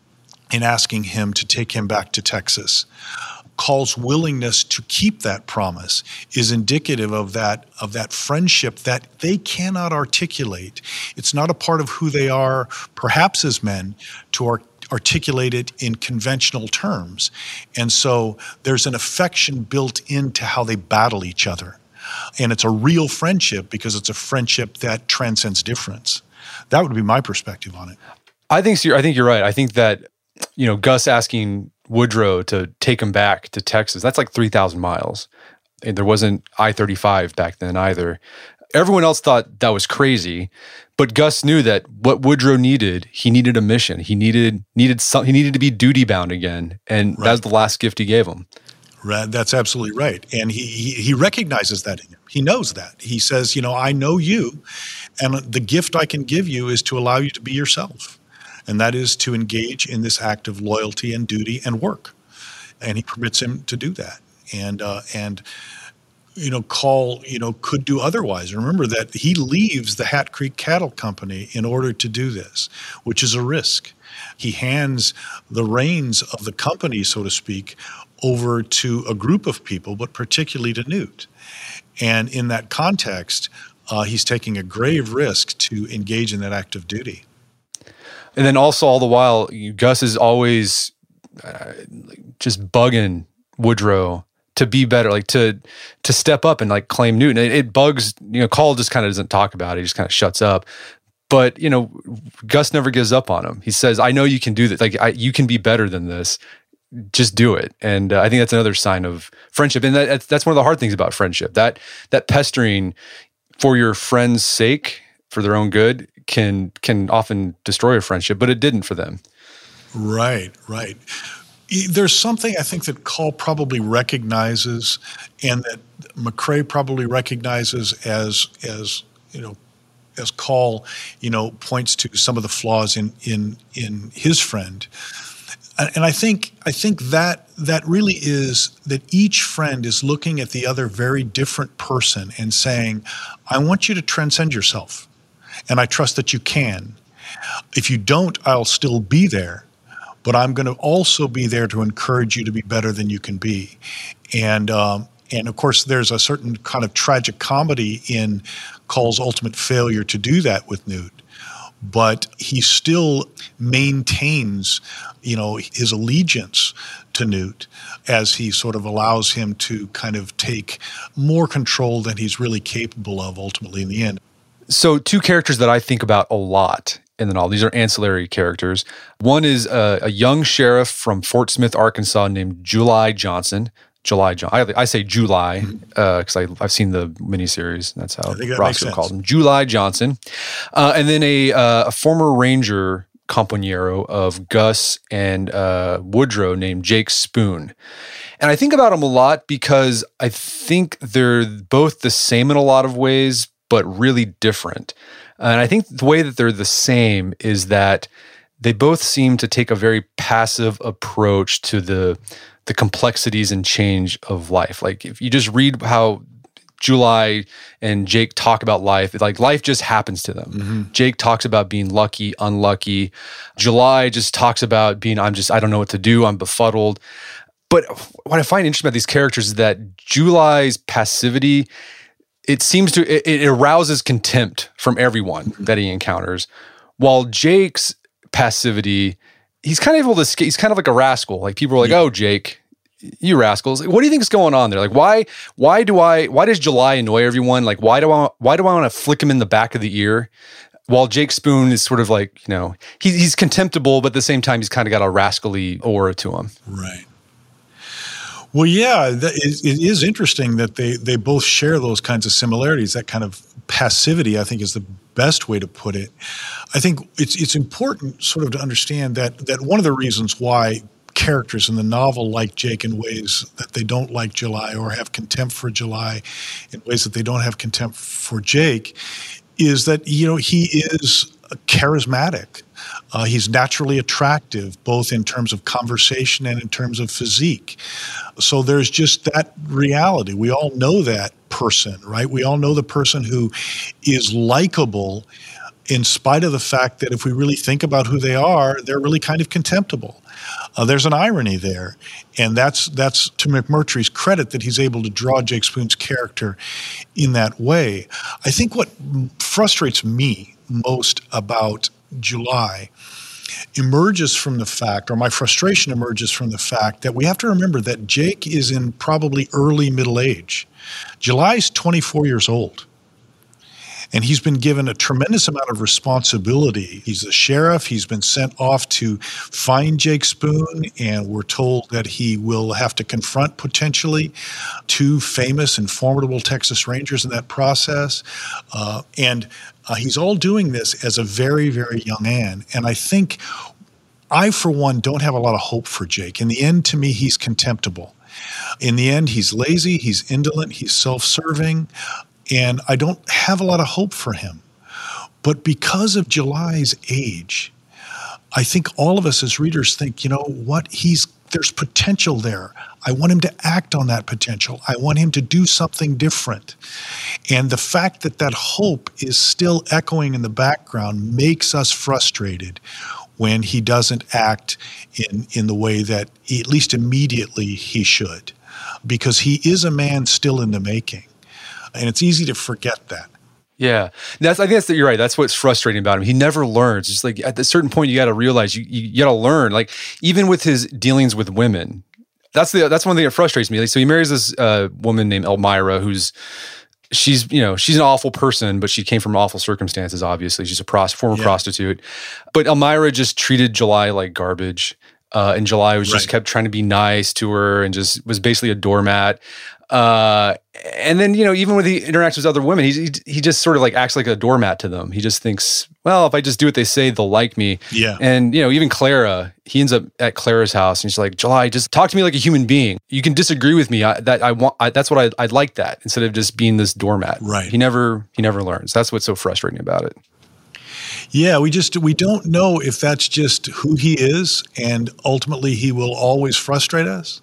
in asking him to take him back to Texas, Coll's willingness to keep that promise is indicative of that of that friendship that they cannot articulate. It's not a part of who they are, perhaps as men, to art- articulate it in conventional terms. And so there's an affection built into how they battle each other. And it's a real friendship because it's a friendship that transcends difference. That would be my perspective on it. I think so, I think you're right. I think that, you know, Gus asking Woodrow to take him back to Texas, that's like three thousand miles. And there wasn't I thirty-five back then either. Everyone else thought that was crazy, but Gus knew that what Woodrow needed, he needed a mission. He needed needed some, he needed to be duty bound again, and right. That was the last gift he gave him. Right, that's absolutely right. And he, he he recognizes that in him. He knows that. He says, you know, I know you, and the gift I can give you is to allow you to be yourself. And that is to engage in this act of loyalty and duty and work. And he permits him to do that. And, uh, and you know, Coll, you know, could do otherwise. Remember that he leaves the Hat Creek Cattle Company in order to do this, which is a risk. He hands the reins of the company, so to speak, over to a group of people, but particularly to Newt. And in that context, uh, he's taking a grave risk to engage in that act of duty. And then also all the while, Gus is always uh, just bugging Woodrow to be better, like to to step up and like claim Newt. It, it bugs, you know, Coll just kind of doesn't talk about it. He just kind of shuts up. But, you know, Gus never gives up on him. He says, I know you can do this. Like, I, you can be better than this. Just do it. And uh, I think that's another sign of friendship. And that, that's one of the hard things about friendship. That that pestering for your friend's sake, for their own good, can can often destroy a friendship, but it didn't for them. Right, right. There's something I think that Coll probably recognizes, and that McCrae probably recognizes as as you know, as Coll, you know, points to some of the flaws in in in his friend. And I think I think that that really is that each friend is looking at the other very different person and saying, I want you to transcend yourself, and I trust that you can. If you don't, I'll still be there, but I'm going to also be there to encourage you to be better than you can be. And um, and of course, there's a certain kind of tragic comedy in Kull's ultimate failure to do that with Newt. But he still maintains, you know, his allegiance to Newt as he sort of allows him to kind of take more control than he's really capable of ultimately in the end. So two characters that I think about a lot in the novel, these are ancillary characters. One is a, a young sheriff from Fort Smith, Arkansas named July Johnson. July John. I, I say July because uh, I've seen the miniseries. That's how Roscoe called him. July Johnson. Uh, and then a, uh, a former Ranger compañero of Gus and uh, Woodrow named Jake Spoon. And I think about them a lot because I think they're both the same in a lot of ways, but really different. And I think the way that they're the same is that they both seem to take a very passive approach to the the complexities and change of life. Like if you just read how July and Jake talk about life, like life just happens to them. Mm-hmm. Jake talks about being lucky, unlucky. July just talks about being, I'm just, I don't know what to do. I'm befuddled. But what I find interesting about these characters is that July's passivity, it seems to, it, it arouses contempt from everyone mm-hmm. that he encounters. While Jake's passivity, he's kind of able to, he's kind of like a rascal. Like people are like, yeah. oh, Jake, you rascals. Like, what do you think is going on there? Like, why, why do I, why does July annoy everyone? Like, why do I, why do I want to flick him in the back of the ear? While Jake Spoon is sort of like, you know, he, he's contemptible, but at the same time, he's kind of got a rascally aura to him. Right. Well, yeah, that is, it is interesting that they, they both share those kinds of similarities. That kind of passivity, I think, is the best way to put it. I think it's it's important sort of to understand that that one of the reasons why characters in the novel like Jake in ways that they don't like July, or have contempt for July in ways that they don't have contempt for Jake, is that, you know, he is charismatic. Uh, he's naturally attractive, both in terms of conversation and in terms of physique. So there's just that reality. We all know that person, right? We all know the person who is likable in spite of the fact that if we really think about who they are, they're really kind of contemptible. Uh, there's an irony there. And that's that's to McMurtry's credit that he's able to draw Jake Spoon's character in that way. I think what frustrates me most about July emerges from the fact, or my frustration emerges from the fact that we have to remember that Jake is in probably early middle age. July's twenty-four years old. And he's been given a tremendous amount of responsibility. He's the sheriff. He's been sent off to find Jake Spoon, and we're told that he will have to confront potentially two famous and formidable Texas Rangers in that process. Uh, and uh, he's all doing this as a very, very young man. And I think I, for one, don't have a lot of hope for Jake. In the end, to me, he's contemptible. In the end, he's lazy, he's indolent, he's self-serving. And I don't have a lot of hope for him. But because of July's age, I think all of us as readers think, you know what, he's there's potential there. I want him to act on that potential. I want him to do something different. And the fact that that hope is still echoing in the background makes us frustrated when he doesn't act in, in the way that, he, at least immediately, he should. Because he is a man still in the making. And it's easy to forget that. Yeah, that's. I think that's you're right. That's what's frustrating about him. He never learns. It's like at a certain point, you got to realize you you, you got to learn. Like even with his dealings with women, that's the that's one thing that frustrates me. Like, so he marries this uh, woman named Elmira, who's she's you know she's an awful person, but she came from awful circumstances. Obviously, she's a pros, former yeah. prostitute. But Elmira just treated July like garbage, uh, and July was just right. kept trying to be nice to her and just was basically a doormat. Uh, and then, you know, even when he interacts with other women, he, he he just sort of like acts like a doormat to them. He just thinks, well, if I just do what they say, they'll like me. Yeah. And, you know, even Clara, he ends up at Clara's house and he's like, July, just talk to me like a human being. You can disagree with me. I, that I want, I, that's what I, I'd like that instead of just being this doormat. Right. He never, he never learns. That's what's so frustrating about it. Yeah, we just we don't know if that's just who he is, and ultimately he will always frustrate us,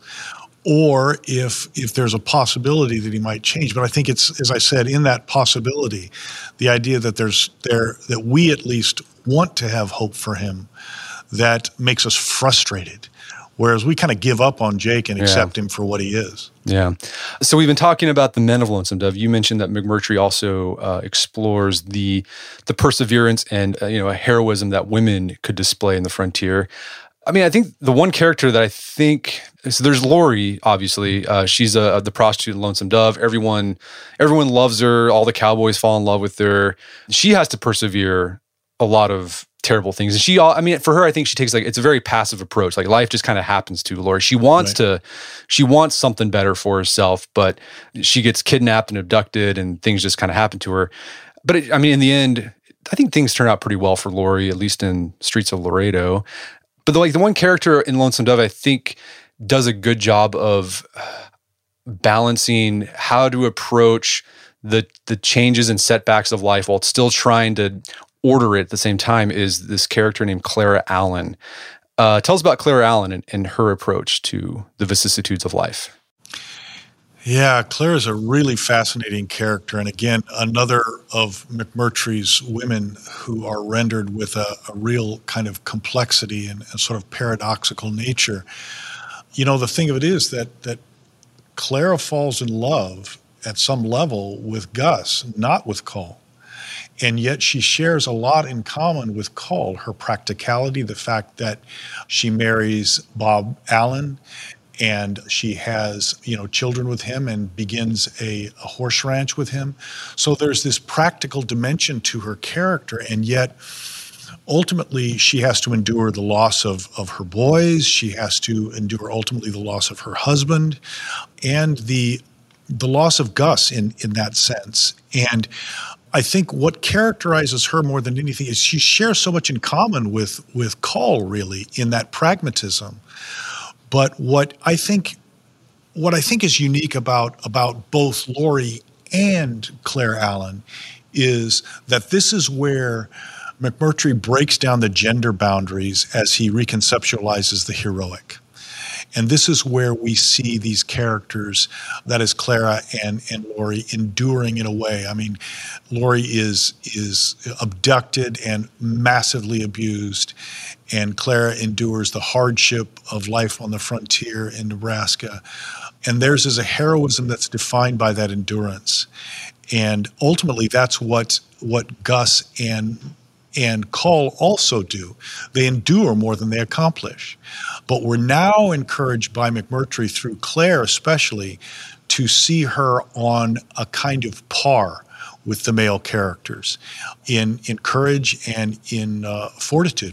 or if if there's a possibility that he might change. But I think it's, as I said, in that possibility, the idea that there's there that we at least want to have hope for him, that makes us frustrated. Whereas we kind of give up on Jake and Yeah. accept him for what he is. Yeah. So we've been talking about the men of Lonesome Dove. You mentioned that McMurtry also uh, explores the the perseverance and uh, you know, a heroism that women could display in the frontier. I mean, I think the one character that I think so there's Lori. Obviously, uh, she's a, the prostitute in Lonesome Dove. Everyone, everyone loves her. All the cowboys fall in love with her. She has to persevere a lot of terrible things. And she, I mean, for her, I think she takes like, it's a very passive approach. Like life just kind of happens to Lori. She wants Right. to, she wants something better for herself, but she gets kidnapped and abducted and things just kind of happen to her. But it, I mean, in the end, I think things turn out pretty well for Lori, at least in Streets of Laredo. But the, like the one character in Lonesome Dove, I think does a good job of balancing how to approach the the changes and setbacks of life while still trying to order it at the same time, is this character named Clara Allen. Uh, tell us about Clara Allen and, and her approach to the vicissitudes of life. Yeah, Claire's a really fascinating character. And again, another of McMurtry's women who are rendered with a, a real kind of complexity and a sort of paradoxical nature. You know, the thing of it is that that Clara falls in love at some level with Gus, not with Cole. And yet she shares a lot in common with Cole, her practicality, the fact that she marries Bob Allen and she has, you know, children with him and begins a, a horse ranch with him. So there's this practical dimension to her character, and yet ultimately she has to endure the loss of, of her boys. She has to endure ultimately the loss of her husband and the the loss of Gus in, in that sense. And I think what characterizes her more than anything is she shares so much in common with, with Cole, really, in that pragmatism. But what I think what I think is unique about, about both Lori and Claire Allen is that this is where McMurtry breaks down the gender boundaries as he reconceptualizes the heroic. And this is where we see these characters, that is Clara and, and Lori, enduring in a way. I mean, Lori is is abducted and massively abused, and Clara endures the hardship of life on the frontier in Nebraska. And theirs is a heroism that's defined by that endurance. And ultimately, that's what what Gus and and Cole also do. They endure more than they accomplish. But we're now encouraged by McMurtry, through Claire especially, to see her on a kind of par with the male characters in, in courage and in uh, fortitude.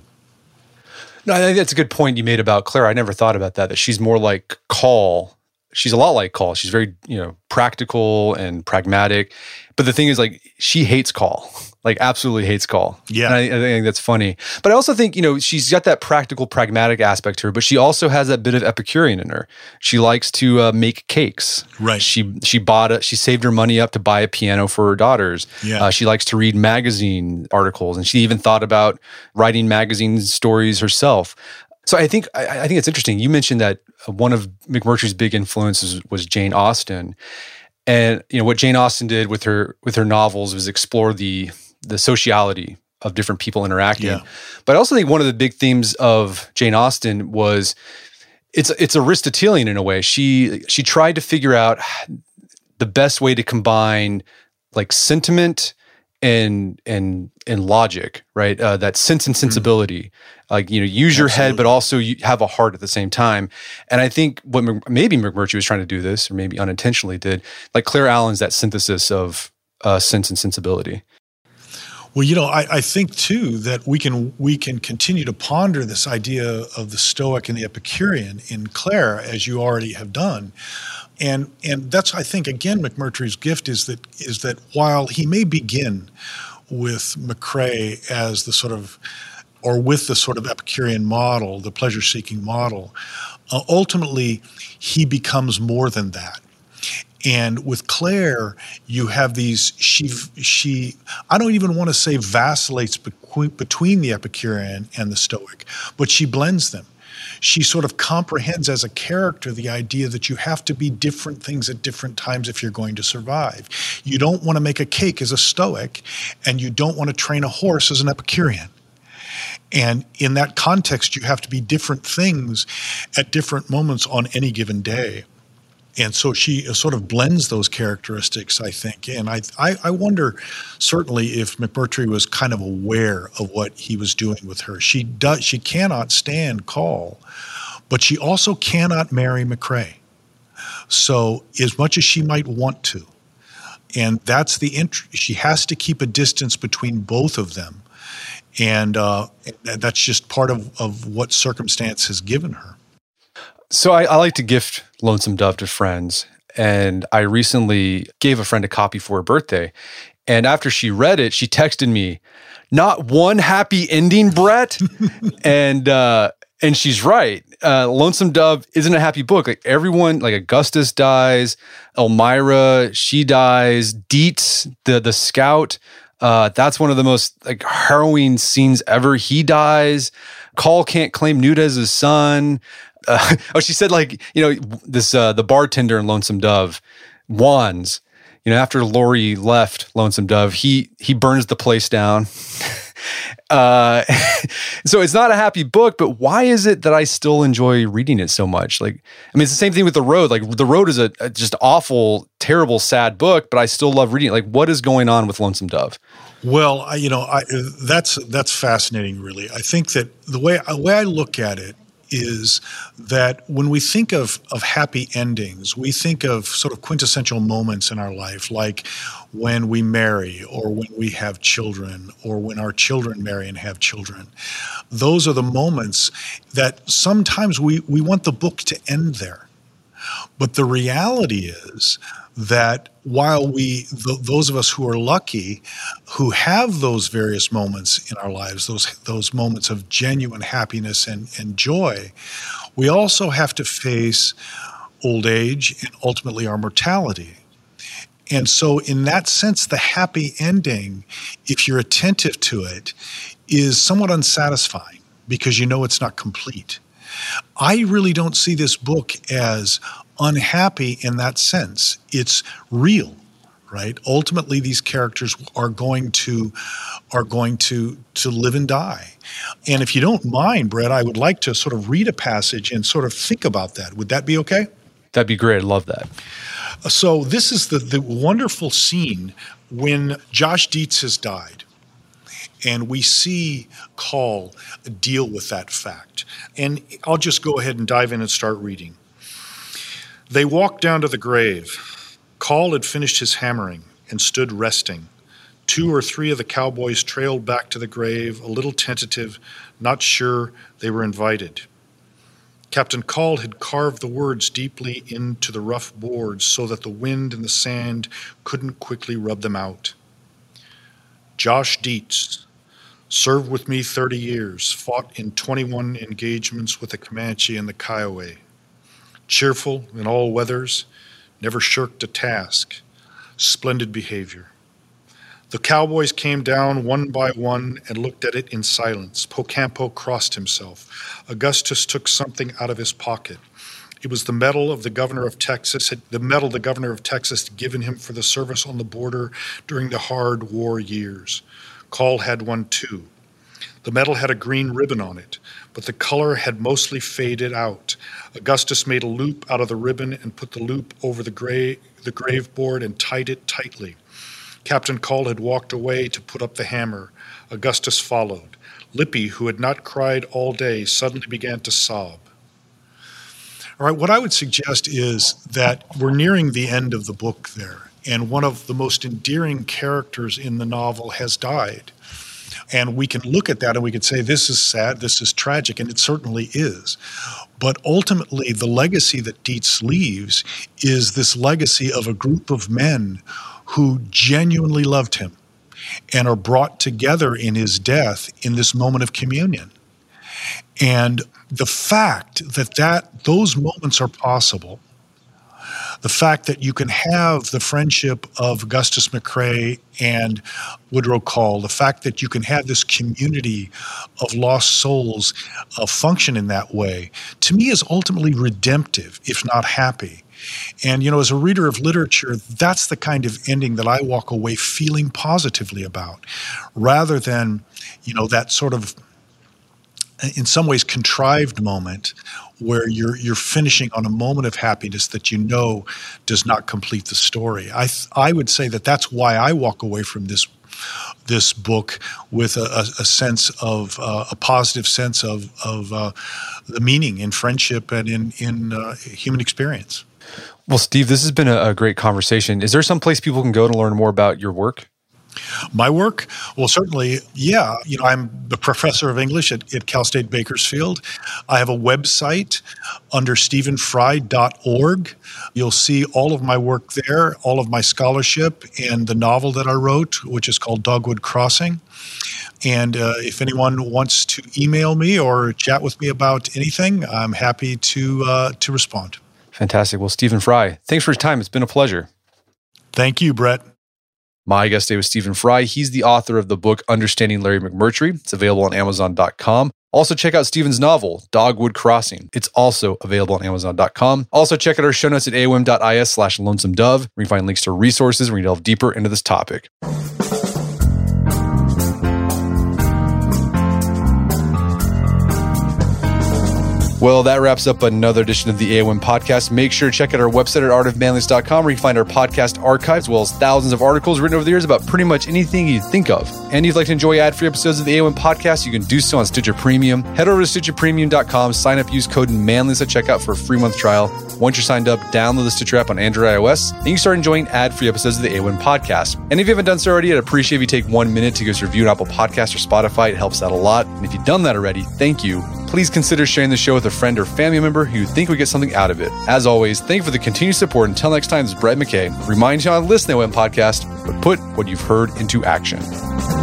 No, I think that's a good point you made about Claire. I never thought about that, that she's more like Cole. She's a lot like Cole. She's very, you know, practical and pragmatic. But the thing is, like, she hates Cole. Like, absolutely hates Cole. Yeah. And I, I think that's funny. But I also think, you know, she's got that practical, pragmatic aspect to her, but she also has that bit of Epicurean in her. She likes to uh, make cakes. Right. She she bought a, she saved her money up to buy a piano for her daughters. Yeah. Uh, she likes to read magazine articles, and she even thought about writing magazine stories herself. So I think I, I think it's interesting. You mentioned that one of McMurtry's big influences was Jane Austen. And you know what Jane Austen did with her with her novels was explore the the sociality of different people interacting. Yeah. But I also think one of the big themes of Jane Austen was it's it's Aristotelian in a way. She she tried to figure out the best way to combine like sentiment and and and logic, right? Uh, that sense and sensibility. Mm-hmm. Like, you know, use your Absolutely. head, but also you have a heart at the same time. And I think what maybe McMurtry was trying to do this, or maybe unintentionally did, like Claire Allen's that synthesis of uh, sense and sensibility. Well, you know, I, I think too that we can we can continue to ponder this idea of the Stoic and the Epicurean in Claire, as you already have done. And and that's, I think, again, McMurtry's gift is that is that while he may begin with McCrae as the sort of, or with the sort of Epicurean model, the pleasure-seeking model, uh, ultimately he becomes more than that. And with Claire, you have these, she, she I don't even want to say vacillates between, between the Epicurean and the Stoic, but she blends them. She sort of comprehends as a character the idea that you have to be different things at different times if you're going to survive. You don't want to make a cake as a Stoic, and you don't want to train a horse as an Epicurean. And in that context, you have to be different things at different moments on any given day. And so she sort of blends those characteristics, I think. And I, I, I wonder, certainly, if McMurtry was kind of aware of what he was doing with her. She does. She cannot stand Coll, but she also cannot marry McCrae. So as much as she might want to, and that's the int- she has to keep a distance between both of them. And uh, that's just part of, of what circumstance has given her. So I, I like to gift Lonesome Dove to friends, and I recently gave a friend a copy for her birthday. And after she read it, she texted me, "Not one happy ending, Brett." and uh, and she's right. Uh, Lonesome Dove isn't a happy book. Like everyone, like Augustus dies, Elmira, she dies, Dietz, the the scout. Uh, that's one of the most like harrowing scenes ever. He dies. Coll can't claim Newt as his son. Uh, oh, she said, like, you know, this uh, the bartender in Lonesome Dove, Wands, you know, after Laurie left Lonesome Dove, he he burns the place down. uh, so it's not a happy book, but why is it that I still enjoy reading it so much? Like, I mean, it's the same thing with The Road. Like, The Road is a, a just awful, terrible, sad book, but I still love reading it. Like, what is going on with Lonesome Dove? Well, I, you know, I, that's that's fascinating, really. I think that the way the way I look at it is that when we think of, of happy endings, we think of sort of quintessential moments in our life, like when we marry or when we have children or when our children marry and have children. Those are the moments that sometimes we, we want the book to end there. But the reality is that while we, th- those of us who are lucky, who have those various moments in our lives, those those moments of genuine happiness and, and joy, we also have to face old age and ultimately our mortality. And so in that sense, the happy ending, if you're attentive to it, is somewhat unsatisfying because you know it's not complete. I really don't see this book as unhappy in that sense. It's real, right? Ultimately, these characters are going to are going to to live and die. And if you don't mind, Brett, I would like to sort of read a passage and sort of think about that. Would that be okay? That'd be great. I'd love that. So this is the, the wonderful scene when Josh Dietz has died. And we see Coll deal with that fact. And I'll just go ahead and dive in and start reading. They walked down to the grave. Coll had finished his hammering and stood resting. Two or three of the cowboys trailed back to the grave, a little tentative, not sure they were invited. Captain Coll had carved the words deeply into the rough boards so that the wind and the sand couldn't quickly rub them out. Josh Dietz, served with me thirty years, fought in twenty-one engagements with the Comanche and the Kiowa. Cheerful in all weathers, never shirked a task, splendid behavior. The cowboys came down one by one and looked at it in silence. Pocampo crossed himself. Augustus took something out of his pocket. It was the medal of the governor of Texas, the medal the governor of Texas had given him for the service on the border during the hard war years. Coll had one too. The medal had a green ribbon on it, but the color had mostly faded out. Augustus made a loop out of the ribbon and put the loop over the, gra- the grave board and tied it tightly. Captain Coll had walked away to put up the hammer. Augustus followed. Lippy, who had not cried all day, suddenly began to sob. All right, what I would suggest is that we're nearing the end of the book there, and one of the most endearing characters in the novel has died. And we can look at that and we can say, this is sad, this is tragic, and it certainly is. But ultimately, the legacy that Dietz leaves is this legacy of a group of men who genuinely loved him and are brought together in his death in this moment of communion. And the fact that, that those moments are possible, The fact that you can have the friendship of Augustus McCrae and Woodrow Call, the fact that you can have this community of lost souls uh, function in that way, to me is ultimately redemptive, if not happy. And, you know, as a reader of literature, that's the kind of ending that I walk away feeling positively about, rather than, you know, that sort of, in some ways, contrived moment where you're you're finishing on a moment of happiness that you know does not complete the story. I th- I would say that that's why I walk away from this this book with a, a, a sense of uh, a positive sense of of uh, the meaning in friendship and in in uh, human experience. Well, Steve, this has been a, a great conversation. Is there some place people can go to learn more about your work? My work? Well, certainly, yeah. You know, I'm the professor of English at, at Cal State Bakersfield. I have a website under stephen fry dot org. You'll see all of my work there, all of my scholarship, and the novel that I wrote, which is called Dogwood Crossing. And uh, if anyone wants to email me or chat with me about anything, I'm happy to uh, to respond. Fantastic. Well, Stephen Fry, thanks for your time. It's been a pleasure. Thank you, Brett. My guest today was Stephen Fry. He's the author of the book Understanding Larry McMurtry. It's available on amazon dot com. Also, check out Stephen's novel, Dogwood Crossing. It's also available on amazon dot com. Also, check out our show notes at aom dot is slash lonesome dove, where you can find links to resources where you delve deeper into this topic. Well, that wraps up another edition of the A O M podcast. Make sure to check out our website at art of manliness dot com, where you can find our podcast archive, as well as thousands of articles written over the years about pretty much anything you think of. And if you'd like to enjoy ad-free episodes of the A O M podcast, you can do so on Stitcher Premium. Head over to stitcher premium dot com, sign up, use code manliness at checkout for a free month trial. Once you're signed up, download the Stitcher app on Android or iOS, and you can start enjoying ad-free episodes of the A O M podcast. And if you haven't done so already, I'd appreciate if you take one minute to give us a review on Apple Podcasts or Spotify. It helps out a lot. And if you've done that already, thank you. Please consider sharing the show with a friend or family member who you think would get something out of it. As always, thank you for the continued support. Until next time, this is Brett McKay. Remind you on the Listen to A O M podcast, but put what you've heard into action.